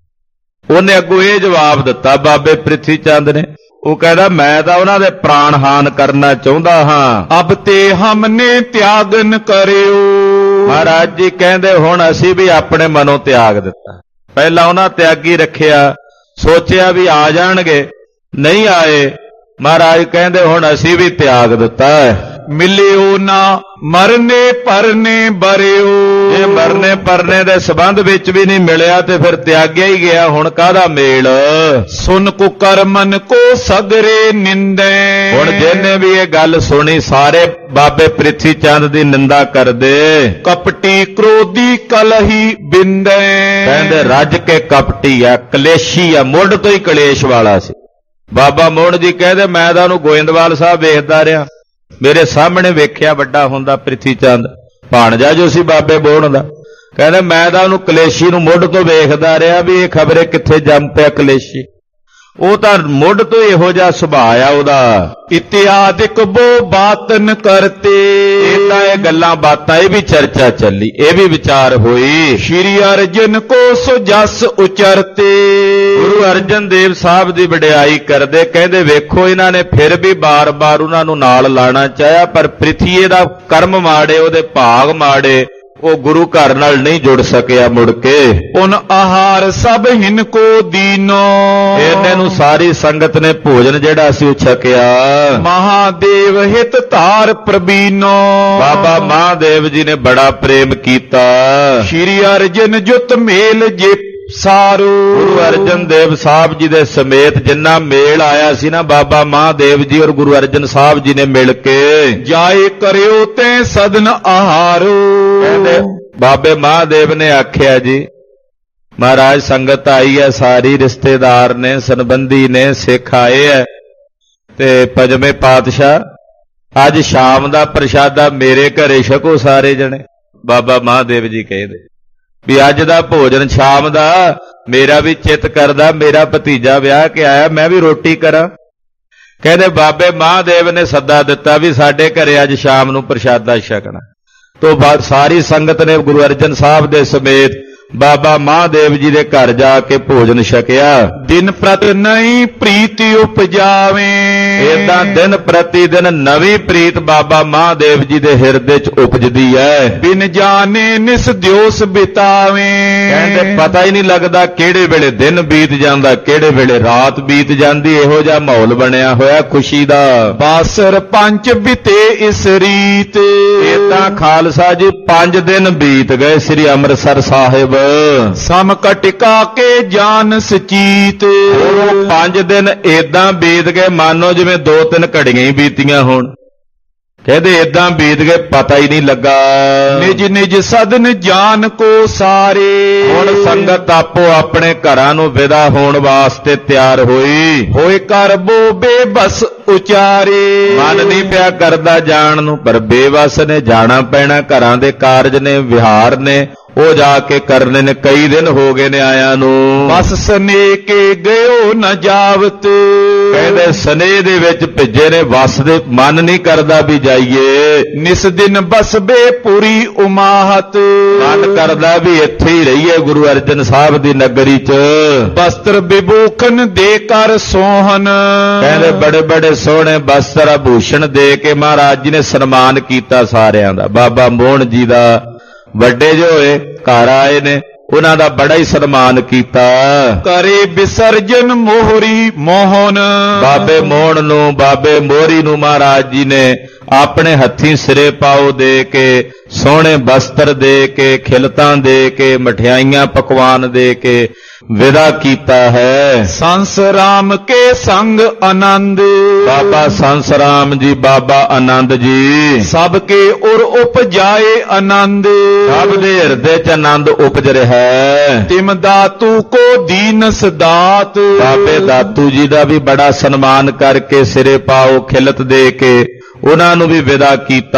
ਉਹਨੇ ਅੱਗੋਂ ਇਹ ਜਵਾਬ ਦਿੱਤਾ ਬਾਬੇ ਪ੍ਰਿਥੀ ਚੰਦ ਨੇ, ਉਹ ਕਹਿੰਦਾ ਮੈਂ ਤਾਂ ਉਹਨਾਂ ਦੇ ਪ੍ਰਾਣਹਾਨ ਕਰਨਾ ਚਾਹੁੰਦਾ ਹਾਂ। ਅਬ ਤੇ ਹਮਨੇ ਤਿਆਗਨ ਕਰਿਓ ਮਹਾਰਾਜ ਜੀ ਕਹਿੰਦੇ ਹੁਣ ਅਸੀਂ ਵੀ ਆਪਣੇ ਮਨੋਂ ਤਿਆਗ ਦਿੱਤਾ। ਪਹਿਲਾਂ ਉਹਨਾਂ ਤਿਆਗੀ ਰੱਖਿਆ, ਸੋਚਿਆ ਵੀ ਆ ਜਾਣਗੇ, ਨਹੀਂ ਆਏ। ਮਹਾਰਾਜ ਕਹਿੰਦੇ ਹੁਣ ਅਸੀਂ ਵੀ ਤਿਆਗ ਦਿੱਤਾ ਹੈ। ਮਿਲਿਓ ਨਾ ਮਰਨੇ ਪਰਨੇ ਬਰਿਓ ਜੇ ਮਰਨੇ ਪਰਨੇ ਦੇ ਸੰਬੰਧ ਵਿੱਚ ਵੀ ਨਹੀਂ ਮਿਲਿਆ ਤੇ ਫਿਰ ਤਿਆਗਿਆ ਹੀ ਗਿਆ, ਹੁਣ ਕਾਹਦਾ ਮੇਲ। ਸੁਨ ਕੁਕਰਮਨ ਕੋ ਸਗਰੇ ਨਿੰਦੇ ਹੁਣ ਜਿਹਨੇ ਵੀ ਇਹ ਗੱਲ ਸੁਣੀ ਸਾਰੇ ਬਾਬੇ ਪ੍ਰਿਥੀ ਚੰਦ ਦੀ ਨਿੰਦਾ ਕਰਦੇ। ਕਪਟੀ ਕ੍ਰੋਧੀ ਕਲਹੀ ਬਿੰਦੇ ਕਹਿੰਦੇ ਰੱਜ ਕੇ ਕਪਟੀ ਆ, ਕਲੇਸ਼ੀ ਆ, ਮੁੱਢ ਤੋਂ ਹੀ ਕਲੇਸ਼ ਵਾਲਾ ਸੀ। ਬਾਬਾ ਮੋਹਨ ਜੀ ਕਹਿੰਦੇ ਮੈਂ ਤਾਂ ਉਹਨੂੰ ਗੋਇੰਦਵਾਲ ਸਾਹਿਬ ਵੇਖਦਾ ਰਿਹਾ, ਮੇਰੇ ਸਾਹਮਣੇ ਵੇਖਿਆ ਵੱਡਾ ਹੁੰਦਾ ਪ੍ਰਿਥੀ ਚੰਦ, ਭਾਣਜਾ ਜੋ ਸੀ ਬਾਬੇ ਮੋਹਨ ਦਾ। ਕਹਿੰਦੇ ਮੈਂ ਤਾਂ ਉਹਨੂੰ ਕਲੇਸ਼ੀ ਨੂੰ ਮੁੱਢ ਤੋਂ ਵੇਖਦਾ ਰਿਹਾ ਵੀ ਇਹ ਖਬਰੇ ਕਿੱਥੇ ਜੰਮ ਪਿਆ ਕਲੇਸ਼ੀ। ਉਹ ਤਾਂ ਮੁੱਢ ਤੋਂ ਇਹੋ ਜਿਹਾ ਸੁਭਾਅ ਆ ਉਹਦਾ। ਇਤਿਆਦਿਕ ਬੋ ਬਾਤਨ ਕਰਤੇ ਇਦਾਂ ਇਹ ਗੱਲਾਂ ਬਾਤਾਂ ਇਹ ਵੀ ਚਰਚਾ ਚੱਲੀ, ਇਹ ਵੀ ਵਿਚਾਰ ਹੋਈ। ਸ਼੍ਰੀ ਅਰਜਨ ਕੋ ਸੋ ਜਸ ਉਚਰਤੇ ਗੁਰੂ ਅਰਜਨ ਦੇਵ ਸਾਹਿਬ ਦੀ ਵਡਿਆਈ ਕਰਦੇ। ਕਹਿੰਦੇ ਵੇਖੋ ਇਹਨਾਂ ਨੇ ਫਿਰ ਵੀ ਬਾਰ-ਬਾਰ ਉਹਨਾਂ ਨੂੰ ਨਾਲ ਲਾਣਾ ਚਾਹਿਆ, ਪਰ ਪ੍ਰਿਥੀਏ ਦਾ ਕਰਮ ਮਾੜੇ, ਉਹਦੇ ਭਾਗ ਮਾੜੇ, ਉਹ ਗੁਰੂ ਘਰ ਨਾਲ ਨਹੀਂ ਜੁੜ ਸਕਿਆ ਮੁੜ ਕੇ। ਉਨ ਆਹਾਰ ਸਭ ਹਿਨ ਕੋ ਦੀਨੋ ਇਹਨਾਂ ਨੂੰ ਸਾਰੀ ਸੰਗਤ ਨੇ ਭੋਜਨ ਜਿਹੜਾ ਸੀ ਉਹ ਛਕਿਆ। ਮਹਾਦੇਵ ਹਿਤ ਧਾਰ ਪ੍ਰਬੀਨੋ ਬਾਬਾ ਮਹਾਦੇਵ ਜੀ ਨੇ ਬੜਾ ਪ੍ਰੇਮ ਕੀਤਾ। ਸ਼੍ਰੀ ਅਰਜਨ ਜੁਤ ਮੇਲ ਜੇ ਸਾਰੂ ਗੁਰੂ ਅਰਜਨ ਦੇਵ ਸਾਹਿਬ ਜੀ ਦੇ ਸਮੇਤ ਜਿੰਨਾ ਮੇਲ ਆਇਆ ਸੀ ਨਾ ਬਾਬਾ ਮਹਾਦੇਵ ਜੀ ਔਰ ਗੁਰੂ ਅਰਜਨ ਸਾਹਿਬ ਜੀ ਨੇ ਮਿਲ ਕੇ। ਜਾਏ ਕਰਿਓ ਤੇ ਸਦਨ ਆਹਾਰੋ ਕਹਿੰਦੇ ਬਾਬੇ ਮਹਾਦੇਵ ਨੇ ਆਖਿਆ ਜੀ ਮਹਾਰਾਜ ਸੰਗਤ ਆਈ ਹੈ ਸਾਰੀ, ਰਿਸ਼ਤੇਦਾਰ ਨੇ, ਸੰਬੰਧੀ ਨੇ, ਸਿੱਖ ਆਏ ਹੈ ਤੇ ਪੰਜਵੇਂ ਪਾਤਸ਼ਾਹ ਅੱਜ ਸ਼ਾਮ ਦਾ ਪ੍ਰਸ਼ਾਦਾ ਮੇਰੇ ਘਰੇ ਛਕੋ ਸਾਰੇ ਜਣੇ। ਬਾਬਾ ਮਹਾਦੇਵ ਜੀ ਕਹਿੰਦੇ ਵੀ ਅੱਜ ਦਾ ਭੋਜਨ ਸ਼ਾਮ ਦਾ ਮੇਰਾ ਵੀ ਚਿੱਤ ਕਰਦਾ, ਮੇਰਾ ਭਤੀਜਾ ਵਿਆਹ ਕੇ ਆਇਆ, ਮੈਂ ਵੀ ਰੋਟੀ ਕਰਾਂ। ਕਹਿੰਦੇ ਬਾਬੇ ਮਹਾਦੇਵ ਨੇ ਸੱਦਾ ਦਿੱਤਾ ਵੀ ਸਾਡੇ ਘਰੇ ਅੱਜ ਸ਼ਾਮ ਨੂੰ ਪ੍ਰਸ਼ਾਦਾ ਛਕਣਾ। ਤੋਂ ਬਾਅਦ ਸਾਰੀ ਸੰਗਤ ਨੇ ਗੁਰੂ ਅਰਜਨ ਸਾਹਿਬ ਦੇ ਸਮੇਤ ਬਾਬਾ ਮਹਾਦੇਵ ਜੀ ਦੇ ਘਰ ਜਾ ਕੇ ਭੋਜਨ ਛਕਿਆ। ਦਿਨ ਪ੍ਰਤ ਨਈ ਪ੍ਰੀਤੀ ਉਪਜਾਵੇ ਏਦਾਂ ਦਿਨ ਪ੍ਰਤੀ ਦਿਨ ਨਵੀਂ ਪ੍ਰੀਤ ਬਾਬਾ ਮਹਾਦੇਵ ਜੀ ਦੇ ਹਿਰਦੇ 'ਚ ਉਪਜਦੀ ਹੈ। ਬਿਨ ਜਾਣੇ ਨਿਸ ਦਿਓਸ ਬਿਤਾਵੇ ਕਹਿੰਦੇ ਪਤਾ ਹੀ ਨਹੀਂ ਲੱਗਦਾ ਕਿਹੜੇ ਵੇਲੇ ਦਿਨ ਬੀਤ ਜਾਂਦਾ, ਕਿਹੜੇ ਵੇਲੇ ਰਾਤ ਬੀਤ ਜਾਂਦੀ। ਇਹੋ ਜਿਹਾ ਮਾਹੌਲ ਬਣਿਆ ਹੋਇਆ ਖੁਸ਼ੀ ਦਾ। ਬਾਸਰ ਪੰਜ ਬਿਤੇ ਇਸ ਰੀਤ ਏਦਾਂ ਖਾਲਸਾ ਜੀ ਪੰਜ ਦਿਨ ਬੀਤ ਗਏ ਸ੍ਰੀ ਅੰਮ੍ਰਿਤਸਰ ਸਾਹਿਬ। ਸਮ ਕਟਿਕਾ ਕੇ ਜਾਨ ਸਚੀਤ ਪੰਜ ਦਿਨ ਏਦਾਂ ਬੀਤ ਗਏ ਮਾਨੋ ਜਿਵੇਂ ਦੋ ਤਿੰਨ ਘੜੀਆਂ ਹੀ ਬੀਤੀਆਂ ਹੋਣ। ਕਹਿੰਦੇ ਏਦਾਂ ਬੀਤ ਗਏ ਪਤਾ ਹੀ ਨਹੀਂ ਲੱਗਾ। ਨਿਜ ਨਿਜ ਸਦਨ ਜਾਨ ਕੋ ਸਾਰੇ ਹੁਣ ਸੰਗਤ ਆਪੋ ਆਪਣੇ ਘਰਾਂ ਨੂੰ ਵਿਦਾ ਹੋਣ ਵਾਸਤੇ ਤਿਆਰ ਹੋਈ। ਹੋਏ ਕਰ ਬੋ ਬੇਬਸ ਉਚਾਰੇ। ਮਨ ਨਹੀਂ ਪਿਆ ਕਰਦਾ ਜਾਣ ਨੂੰ, ਪਰ ਬੇਵਸ ਨੇ, ਜਾਣਾ ਪੈਣਾ। ਘਰਾਂ ਦੇ ਕਾਰਜ ਨੇ, ਵਿਹਾਰ ਨੇ, ਉਹ ਜਾ ਕੇ ਕਰਨੇ ਨੇ। ਕਈ ਦਿਨ ਹੋ ਗਏ ਨੇ ਆਇਆਂ ਨੂੰ। ਬਸ ਸਨੇ ਕੇ ਗਇਓ ਨ ਜਾਵਤ। ਕਹਿੰਦੇ ਸਨੇਹ ਦੇ ਵਿੱਚ ਭਿੱਜੇ ਨੇ, ਵਸ ਦੇ ਮਨ ਨਹੀਂ ਕਰਦਾ ਵੀ ਜਾਈਏ। ਨਿਸ ਦਿਨ ਬਸਬੇ ਪੂਰੀ ਉਮਾਹਤ। ਮਨ ਕਰਦਾ ਵੀ ਇੱਥੇ ਹੀ ਰਹੀਏ ਗੁਰੂ ਅਰਜਨ ਸਾਹਿਬ ਦੀ ਨਗਰੀ 'ਚ। ਬਸਤਰ ਵਿਭੂਖਨ ਦੇ ਕਰ ਸੋਹਨ। ਕਹਿੰਦੇ ਬੜੇ ਬੜੇ ਸੋਹਣੇ ਬਸਤਰ ਆਭੂਸ਼ਣ ਦੇ ਕੇ ਮਹਾਰਾਜ ਜੀ ਨੇ ਸਨਮਾਨ ਕੀਤਾ ਸਾਰਿਆਂ ਦਾ। ਬਾਬਾ ਮੋਹਨ ਜੀ ਦਾ ਵੱਡੇ ਜੋ ਹੋਏ ਘਰ ਆਏ ਨੇ, ਉਹਨਾਂ ਦਾ ਬੜਾ ਹੀ ਸਨਮਾਨ ਕੀਤਾ। ਕਰੇ ਵਿਸਰਜਨ ਮੋਹਰੀ ਮੋਹਨ। ਬਾਬੇ ਮੋਹਨ ਨੂੰ, ਬਾਬੇ ਮੋਹਰੀ ਨੂੰ ਮਹਾਰਾਜ ਜੀ ਨੇ ਆਪਣੇ ਹੱਥੀਂ ਸਿਰੇ ਪਾਓ ਦੇ ਕੇ, ਸੋਹਣੇ ਬਸਤਰ ਦੇ ਕੇ, ਖਿਲਤਾਂ ਦੇ ਕੇ, ਮਠਿਆਈਆਂ ਪਕਵਾਨ ਦੇ ਕੇ ਵਿਦਾ ਕੀਤਾ ਹੈ। ਸੰਸ ਰਾਮ ਕੇ ਸੰਗ ਆਨੰਦ। ਬਾਬਾ ਸੰਸ ਰਾਮ ਜੀ, ਬਾਬਾ ਆਨੰਦ ਜੀ, ਸਭ ਕੇ ਉਰ ਉਪਜਾਏ ਆਨੰਦ। ਸਭ ਦੇ ਹਿਰਦੇ 'ਚ ਆਨੰਦ ਉਪਜ ਰਿਹਾ ਹੈ। ਤਿਮ ਦਾਤੂ ਕੋ ਦੀਨਸ ਦਾਤ। ਬਾਬੇ ਦਾਤੂ ਜੀ ਦਾ ਵੀ ਬੜਾ ਸਨਮਾਨ ਕਰਕੇ ਸਿਰੇ ਪਾਓ ਖਿਲਤ ਦੇ ਕੇ ਉਹਨਾਂ ਨੂੰ ਵੀ ਵਿਦਾ ਕੀਤਾ।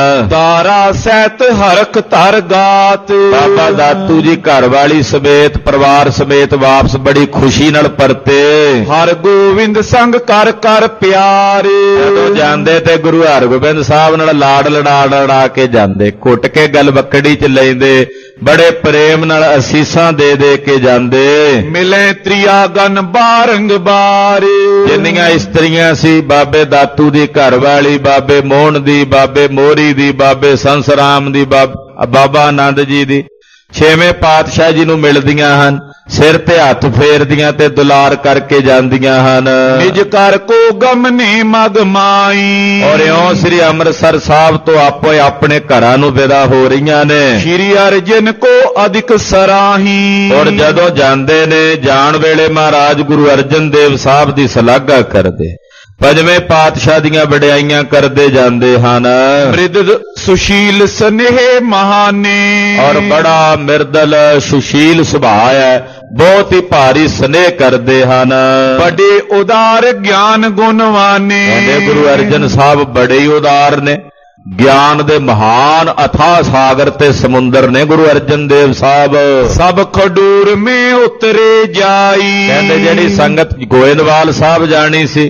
ਤਾਰਾ ਸਹਿਤ ਹਰਖ ਧਰ ਗਾਤ। ਬਾਬਾ ਦਾਤੂ ਜੀ ਘਰ ਵਾਲੀ ਸਮੇਤ, ਪਰਿਵਾਰ ਸਮੇਤ ਵਾਪਸ ਬੜੀ ਖੁਸ਼ੀ ਨਾਲ ਪਰਤੇ। ਹਰ ਗੋਬਿੰਦ ਸੰਗ ਕਰ ਕਰ ਪਿਆਰੇ। ਜਦੋਂ ਜਾਂਦੇ ਤੇ ਗੁਰੂ ਹਰਗੋਬਿੰਦ ਸਾਹਿਬ ਨਾਲ ਲਾੜ ਲੜਾ ਲੜਾ ਕੇ ਜਾਂਦੇ, ਘੁੱਟ ਕੇ ਗਲ ਬੱਕੜੀ 'ਚ ਲੈਂਦੇ, ਬੜੇ ਪ੍ਰੇਮ ਨਾਲ ਅਸੀਸਾਂ ਦੇ ਦੇ ਕੇ ਜਾਂਦੇ। ਮਿਲੇ ਤ੍ਰਿਆ ਗਨ ਬਾਰੰਗ ਬਾਰੇ। ਜਿੰਨੀਆਂ ਇਸਤਰੀਆਂ ਸੀ ਬਾਬੇ ਦਾਤੂ ਦੀ ਘਰ ਵਾਲੀ, ਬਾਬੇ ਮੋਹਨ ਦੀ, ਬਾਬੇ ਮੋਹਰੀ ਦੀ, ਬਾਬੇ ਸੰਸ ਰਾਮ ਦੀ, ਬਾਬਾ ਆਨੰਦ ਜੀ ਦੀ, ਛੇਵੇਂ ਪਾਤਸ਼ਾਹ ਜੀ ਨੂੰ ਮਿਲਦੀਆਂ ਹਨ, ਸਿਰ ਤੇ ਹੱਥ ਫੇਰਦੀਆਂ ਤੇ ਦੁਲਾਰ ਕਰਕੇ ਜਾਂਦੀਆਂ ਹਨ। ਨਿਜ ਘਰ ਕੋ ਗਮਨੇ ਮਗ ਮਾਈ। ਔਰ ਇਉਂ ਸ੍ਰੀ ਅੰਮ੍ਰਿਤਸਰ ਸਾਹਿਬ ਤੋਂ ਆਪੋ ਆਪਣੇ ਘਰਾਂ ਨੂੰ ਵਿਦਾ ਹੋ ਰਹੀਆਂ ਨੇ। ਸ੍ਰੀ ਅਰਜਨ ਕੋ ਅਧਿਕ ਸਰਾਹੀ। ਔਰ ਜਦੋਂ ਜਾਂਦੇ ਨੇ, ਜਾਣ ਵੇਲੇ ਮਹਾਰਾਜ ਗੁਰੂ ਅਰਜਨ ਦੇਵ ਸਾਹਿਬ ਦੀ ਸ਼ਲਾਘਾ ਕਰਦੇ, ਪੰਜਵੇਂ ਪਾਤਸ਼ਾਹ ਦੀਆਂ ਵਡਿਆਈਆਂ ਕਰਦੇ ਜਾਂਦੇ ਹਨ। ਮ੍ਰਿਦ ਸੁਸ਼ੀਲ ਸਨੇਹ ਮਹਾਨੇ। ਔਰ ਬੜਾ ਮਿਰਦਲ ਸੁਸ਼ੀਲ ਸੁਭਾਅ ਹੈ, ਬਹੁਤ ਹੀ ਭਾਰੀ ਸਨੇਹ ਕਰਦੇ ਹਨ। ਬੜੇ ਉਦਾਰ ਗਿਆਨ ਗੁਣਵਾਨੇ। ਕਹਿੰਦੇ ਗੁਰੂ ਅਰਜਨ ਸਾਹਿਬ ਬੜੇ ਹੀ ਉਦਾਰ ਨੇ, ਗਿਆਨ ਦੇ ਮਹਾਨ ਅਥਾਹ ਸਾਗਰ ਤੇ ਸਮੁੰਦਰ ਨੇ ਗੁਰੂ ਅਰਜਨ ਦੇਵ ਸਾਹਿਬ। ਸਭ ਖਡੂਰ ਮੇ ਉਤਰੇ ਜਾਈ। ਕਹਿੰਦੇ ਜਿਹੜੀ ਸੰਗਤ ਗੋਇੰਦਵਾਲ ਸਾਹਿਬ ਜਾਣੀ ਸੀ,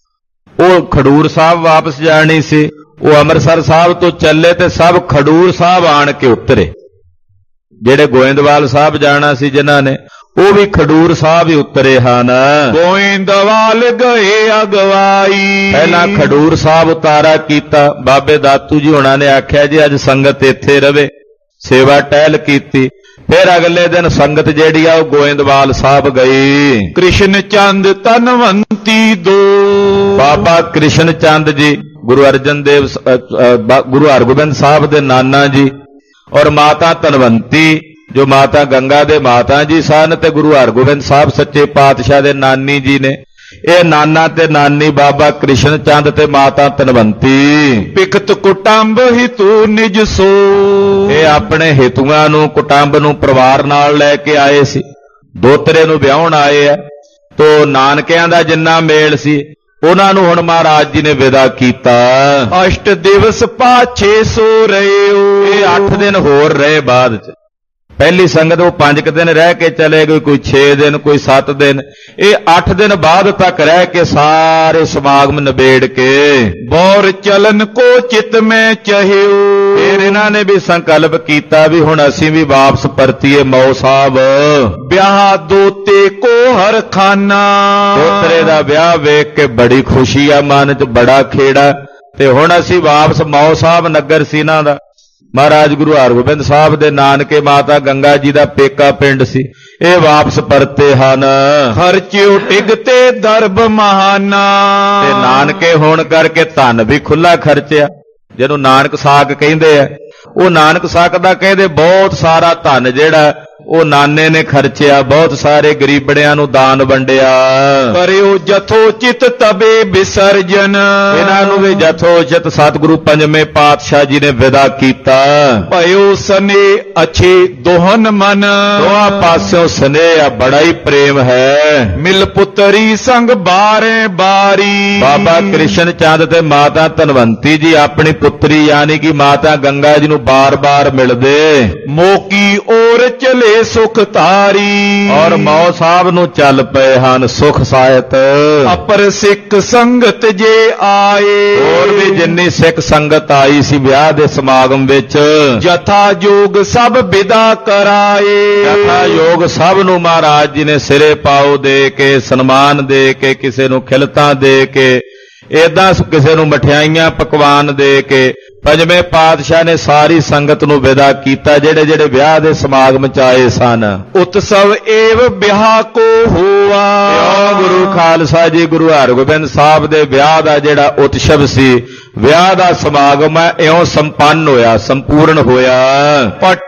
ਉਹ ਖਡੂਰ ਸਾਹਿਬ ਵਾਪਸ ਜਾਣੀ ਸੀ। ਉਹ ਅੰਮ੍ਰਿਤਸਰ ਸਾਹਿਬ ਤੋਂ ਚੱਲੇ ਤੇ ਸਭ ਖਡੂਰ ਸਾਹਿਬ ਆਣ ਕੇ ਉਤਰੇ। ਜਿਹੜੇ ਗੋਇੰਦਵਾਲ ਸਾਹਿਬ ਜਾਣਾ ਸੀ ਜਿਨ੍ਹਾਂ ਨੇ, ਉਹ ਵੀ ਖਡੂਰ ਸਾਹਿਬ ਹੀ ਉਤਰੇ ਹਨ। ਗੋਇੰਦਵਾਲ ਗਏ ਅਗਵਾਈ। ਪਹਿਲਾਂ ਖਡੂਰ ਸਾਹਿਬ ਉਤਾਰਾ ਕੀਤਾ। ਬਾਬੇ ਦਾਤੂ ਜੀ ਹੋਣਾ ਨੇ ਆਖਿਆ ਜੀ ਅੱਜ ਸੰਗਤ ਇੱਥੇ ਰਵੇ, ਸੇਵਾ ਟਹਿਲ ਕੀਤੀ। ਫਿਰ ਅਗਲੇ ਦਿਨ ਸੰਗਤ ਜਿਹੜੀ ਆ ਉਹ ਗੋਇੰਦਵਾਲ ਸਾਹਿਬ ਗਈ। ਕ੍ਰਿਸ਼ਨ ਚੰਦ ਧਨਵੰਤੀ ਦੋ। ਬਾਬਾ ਕ੍ਰਿਸ਼ਨ ਚੰਦ ਜੀ ਗੁਰੂ ਅਰਜਨ ਦੇਵ, ਗੁਰੂ ਹਰਗੋਬਿੰਦ ਸਾਹਿਬ ਦੇ ਨਾਨਾ ਜੀ, ਔਰ ਮਾਤਾ ਧਨਵੰਤੀ ਜੋ ਮਾਤਾ ਗੰਗਾ ਦੇ ਮਾਤਾ ਜੀ ਸਨ, ਤੇ ਗੁਰੂ ਹਰਗੋਬਿੰਦ ਸਾਹਿਬ ਸੱਚੇ ਪਾਤਸ਼ਾਹ ਦੇ ਨਾਨੀ ਜੀ ਨੇ। ਇਹ ਨਾਨਾ ਤੇ ਨਾਨੀ ਬਾਬਾ ਕ੍ਰਿਸ਼ਨ ਚੰਦ ਤੇ ਮਾਤਾ ਧਨਵੰਤੀ। ਪਿਕਤ ਕੁਟੰਬ ਹਿਤੂ ਨਿਜ ਸੋ। ਇਹ ਆਪਣੇ ਹਿਤੂਆਂ ਨੂੰ, ਕੁਟੰਬ ਨੂੰ ਪਰਿਵਾਰ ਨਾਲ ਲੈ ਕੇ ਆਏ ਸੀ। ਦੋਤਰੇ ਨੂੰ ਵਿਆਹਣ ਆਏ ਆ, ਤੋ ਨਾਨਕਿਆਂ ਦਾ ਜਿੰਨਾ ਮੇਲ ਸੀ ਉਹਨਾਂ ਨੂੰ ਹੁਣ ਮਹਾਰਾਜ ਜੀ ਨੇ ਵਿਦਾ ਕੀਤਾ। ਅਸ਼ਟ ਦਿਵਸ ਪਾਛੇ ਸੋ ਰਹਿਓ। ਇਹ ਅੱਠ ਦਿਨ ਹੋਰ ਰਹੇ ਬਾਅਦ ਚ। ਪਹਿਲੀ ਸੰਗਤ ਉਹ ਪੰਜ ਕੁ ਦਿਨ ਰਹਿ ਕੇ ਚਲੇ ਗਏ, ਕੋਈ ਛੇ ਦਿਨ, ਕੋਈ ਸੱਤ ਦਿਨ। ਇਹ ਅੱਠ ਦਿਨ ਬਾਅਦ ਤੱਕ ਰਹਿ ਕੇ ਸਾਰੇ ਸਮਾਗਮ ਨਿਬੇੜ ਕੇ ਬੌਰ ਚਲਨ ਕੋ ਚਿਤ ਮੈਂ ਚਹਿਓ। ਫਿਰ ਇਹਨਾਂ ਨੇ ਵੀ ਸੰਕਲਪ ਕੀਤਾ ਵੀ ਹੁਣ ਅਸੀਂ ਵੀ ਵਾਪਸ ਪਰਤੀਏ ਮੌ ਸਾਹਿਬ। ਵਿਆਹ ਦੋਤੇ ਕੋ ਹਰ ਖਾਨਾ। ਦੋਤਰੇ ਦਾ ਵਿਆਹ ਵੇਖ ਕੇ ਬੜੀ ਖੁਸ਼ੀ ਆ ਮਨ ਚ, ਬੜਾ ਖੇੜਾ। ਤੇ ਹੁਣ ਅਸੀਂ ਵਾਪਸ ਮੌ ਸਾਹਿਬ ਨਗਰ ਸੀ ਇਹਨਾਂ ਦਾ। ਮਹਾਰਾਜ ਗੁਰੂ ਹਰਗੋਬਿੰਦ ਸਾਹਿਬ ਦੇ ਨਾਨਕੇ ਮਾਤਾ ਗੰਗਾ ਜੀ ਦਾ ਪੇਕਾ ਪਿੰਡ ਸੀ। ਇਹ ਵਾਪਸ ਪਰਤੇ ਹਨ। ਖਰਚਿਓ ਟਿਗ ਤੇ ਦਰਬ ਮਹਾਨਾ। ਤੇ ਨਾਨਕੇ ਹੋਣ ਕਰਕੇ ਧਨ ਵੀ ਖੁੱਲਾ ਖਰਚਿਆ। ਜਿਹਨੂੰ ਨਾਨਕ ਸਾਕ ਕਹਿੰਦੇ ਆ, ਉਹ ਨਾਨਕ ਸਾਕ ਦਾ ਕਹਿੰਦੇ ਬਹੁਤ ਸਾਰਾ ਧਨ ਜਿਹੜਾ ਉਹ ਨਾਨੇ ਨੇ ਖਰਚਿਆ, ਬਹੁਤ ਸਾਰੇ ਗਰੀਬੜਿਆਂ ਨੂੰ ਦਾਨ ਵੰਡਿਆ। ਕਰਿਓ ਜਥੋਚਿਤ ਤਬੇ ਵਿਸਰਜਨ, ਇਹਨਾਂ ਨੂੰ ਵੀ ਜਥੋਚਿਤ ਸਤਿਗੁਰੂ ਪੰਜਵੇਂ ਪਾਤਸ਼ਾਹ ਜੀ ਨੇ ਵਿਦਾ ਕੀਤਾ। ਭਇਓ ਸਨੇ ਅਛੇ ਦੋਹਨ ਮਨ, ਦੋਹਾਂ ਪਾਸਿਓਂ ਸਨੇਹ ਆ, ਬੜਾ ਹੀ ਪ੍ਰੇਮ ਹੈ। ਮਿਲ ਪੁੱਤਰੀ ਸੰਗ ਬਾਰੇ ਬਾਰੀ, ਬਾਬਾ ਕ੍ਰਿਸ਼ਨ ਚੰਦ ਤੇ ਮਾਤਾ ਧਨਵੰਤੀ ਜੀ ਆਪਣੀ ਪੁੱਤਰੀ ਯਾਨੀ ਕਿ ਮਾਤਾ ਗੰਗਾ ਜੀ ਨੂੰ ਬਾਰ-ਬਾਰ ਮਿਲਦੇ। ਮੋਕੀ ਔਰ ਚਲੇ ਸੁਖ ਧਾਰੀ, ਔਰ ਮੌ ਸਾਹਿਬ ਨੂੰ ਚੱਲ ਪਏ ਹਨ ਸੁਖ ਸਾਹਿਤ। ਅਪਰ ਸਿੱਖ ਸੰਗਤ ਜੇ ਆਏ, ਹੋਰ ਵੀ ਜਿੰਨੀ ਸਿੱਖ ਸੰਗਤ ਆਈ ਸੀ ਵਿਆਹ ਦੇ ਸਮਾਗਮ ਵਿੱਚ, ਜਥਾ ਯੋਗ ਸਭ ਵਿਦਾ ਕਰਾਏ। ਜਥਾ ਯੋਗ ਸਭ ਨੂੰ ਮਹਾਰਾਜ ਜੀ ਨੇ ਸਿਰੇ ਪਾਉ ਦੇ ਕੇ, ਸਨਮਾਨ ਦੇ ਕੇ, ਕਿਸੇ ਨੂੰ ਖਿਲਤਾਂ ਦੇ ਕੇ, ਏਦਾਂ ਕਿਸੇ ਨੂੰ ਮਠਿਆਈਆਂ ਪਕਵਾਨ ਦੇ ਕੇ ਪੰਜਵੇਂ ਪਾਤਸ਼ਾਹ ਨੇ ਸਾਰੀ ਸੰਗਤ ਨੂੰ ਵਿਦਾ ਕੀਤਾ, ਜਿਹੜੇ ਜਿਹੜੇ ਵਿਆਹ ਦੇ ਸਮਾਗਮ ਚ ਆਏ ਸਨ। ਉਤਸਵ ਏਵ ਵਿਆਹ ਕੋ ਹੋਆ, ਗੁਰੂ ਖਾਲਸਾ ਜੀ ਗੁਰੂ ਹਰਗੋਬਿੰਦ ਸਾਹਿਬ ਦੇ ਵਿਆਹ ਦਾ ਜਿਹੜਾ ਉਤਸਵ ਸੀ, ਵਿਆਹ ਦਾ ਸਮਾਗਮ ਹੈ, ਇਉਂ ਸੰਪੰਨ ਹੋਇਆ, ਸੰਪੂਰਨ ਹੋਇਆ। ਪਟ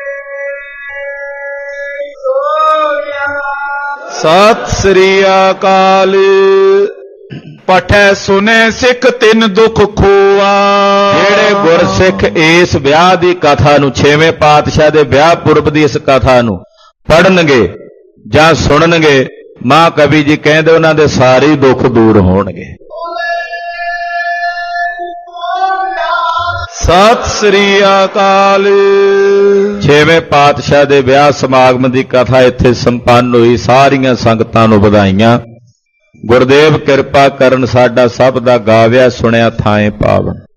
ਸਤਿ ਸ੍ਰੀ ਅਕਾਲ। ਪਠੈ ਸੁਨੇ ਸਿੱਖ ਤਿੰਨ ਦੁੱਖ ਖੋਆ, ਜਿਹੜੇ ਗੁਰਸਿੱਖ ਇਸ ਵਿਆਹ ਦੀ ਕਥਾ ਨੂੰ, ਛੇਵੇਂ ਪਾਤਸ਼ਾਹ ਦੇ ਵਿਆਹ ਪੁਰਬ ਦੀ ਇਸ ਕਥਾ ਨੂੰ ਪੜ੍ਹਨਗੇ ਜਾਂ ਸੁਣਨਗੇ, ਮਾਂ ਕਵੀ ਜੀ ਕਹਿੰਦੇ ਉਹਨਾਂ ਦੇ ਸਾਰੇ ਦੁੱਖ ਦੂਰ ਹੋਣਗੇ। ਸਤਿ ਸ੍ਰੀ ਅਕਾਲ। ਛੇਵੇਂ ਪਾਤਸ਼ਾਹ ਦੇ ਵਿਆਹ ਸਮਾਗਮ ਦੀ ਕਥਾ ਇੱਥੇ ਸੰਪੰਨ ਹੋਈ। ਸਾਰੀਆਂ ਸੰਗਤਾਂ ਨੂੰ ਵਧਾਈਆਂ। ਗੁਰਦੇਵ ਕਿਰਪਾ ਕਰਨ, ਸਾਡਾ ਸਭ ਦਾ ਗਾਵਿਆ ਸੁਣਿਆ ਥਾਏ ਪਾਵਨ।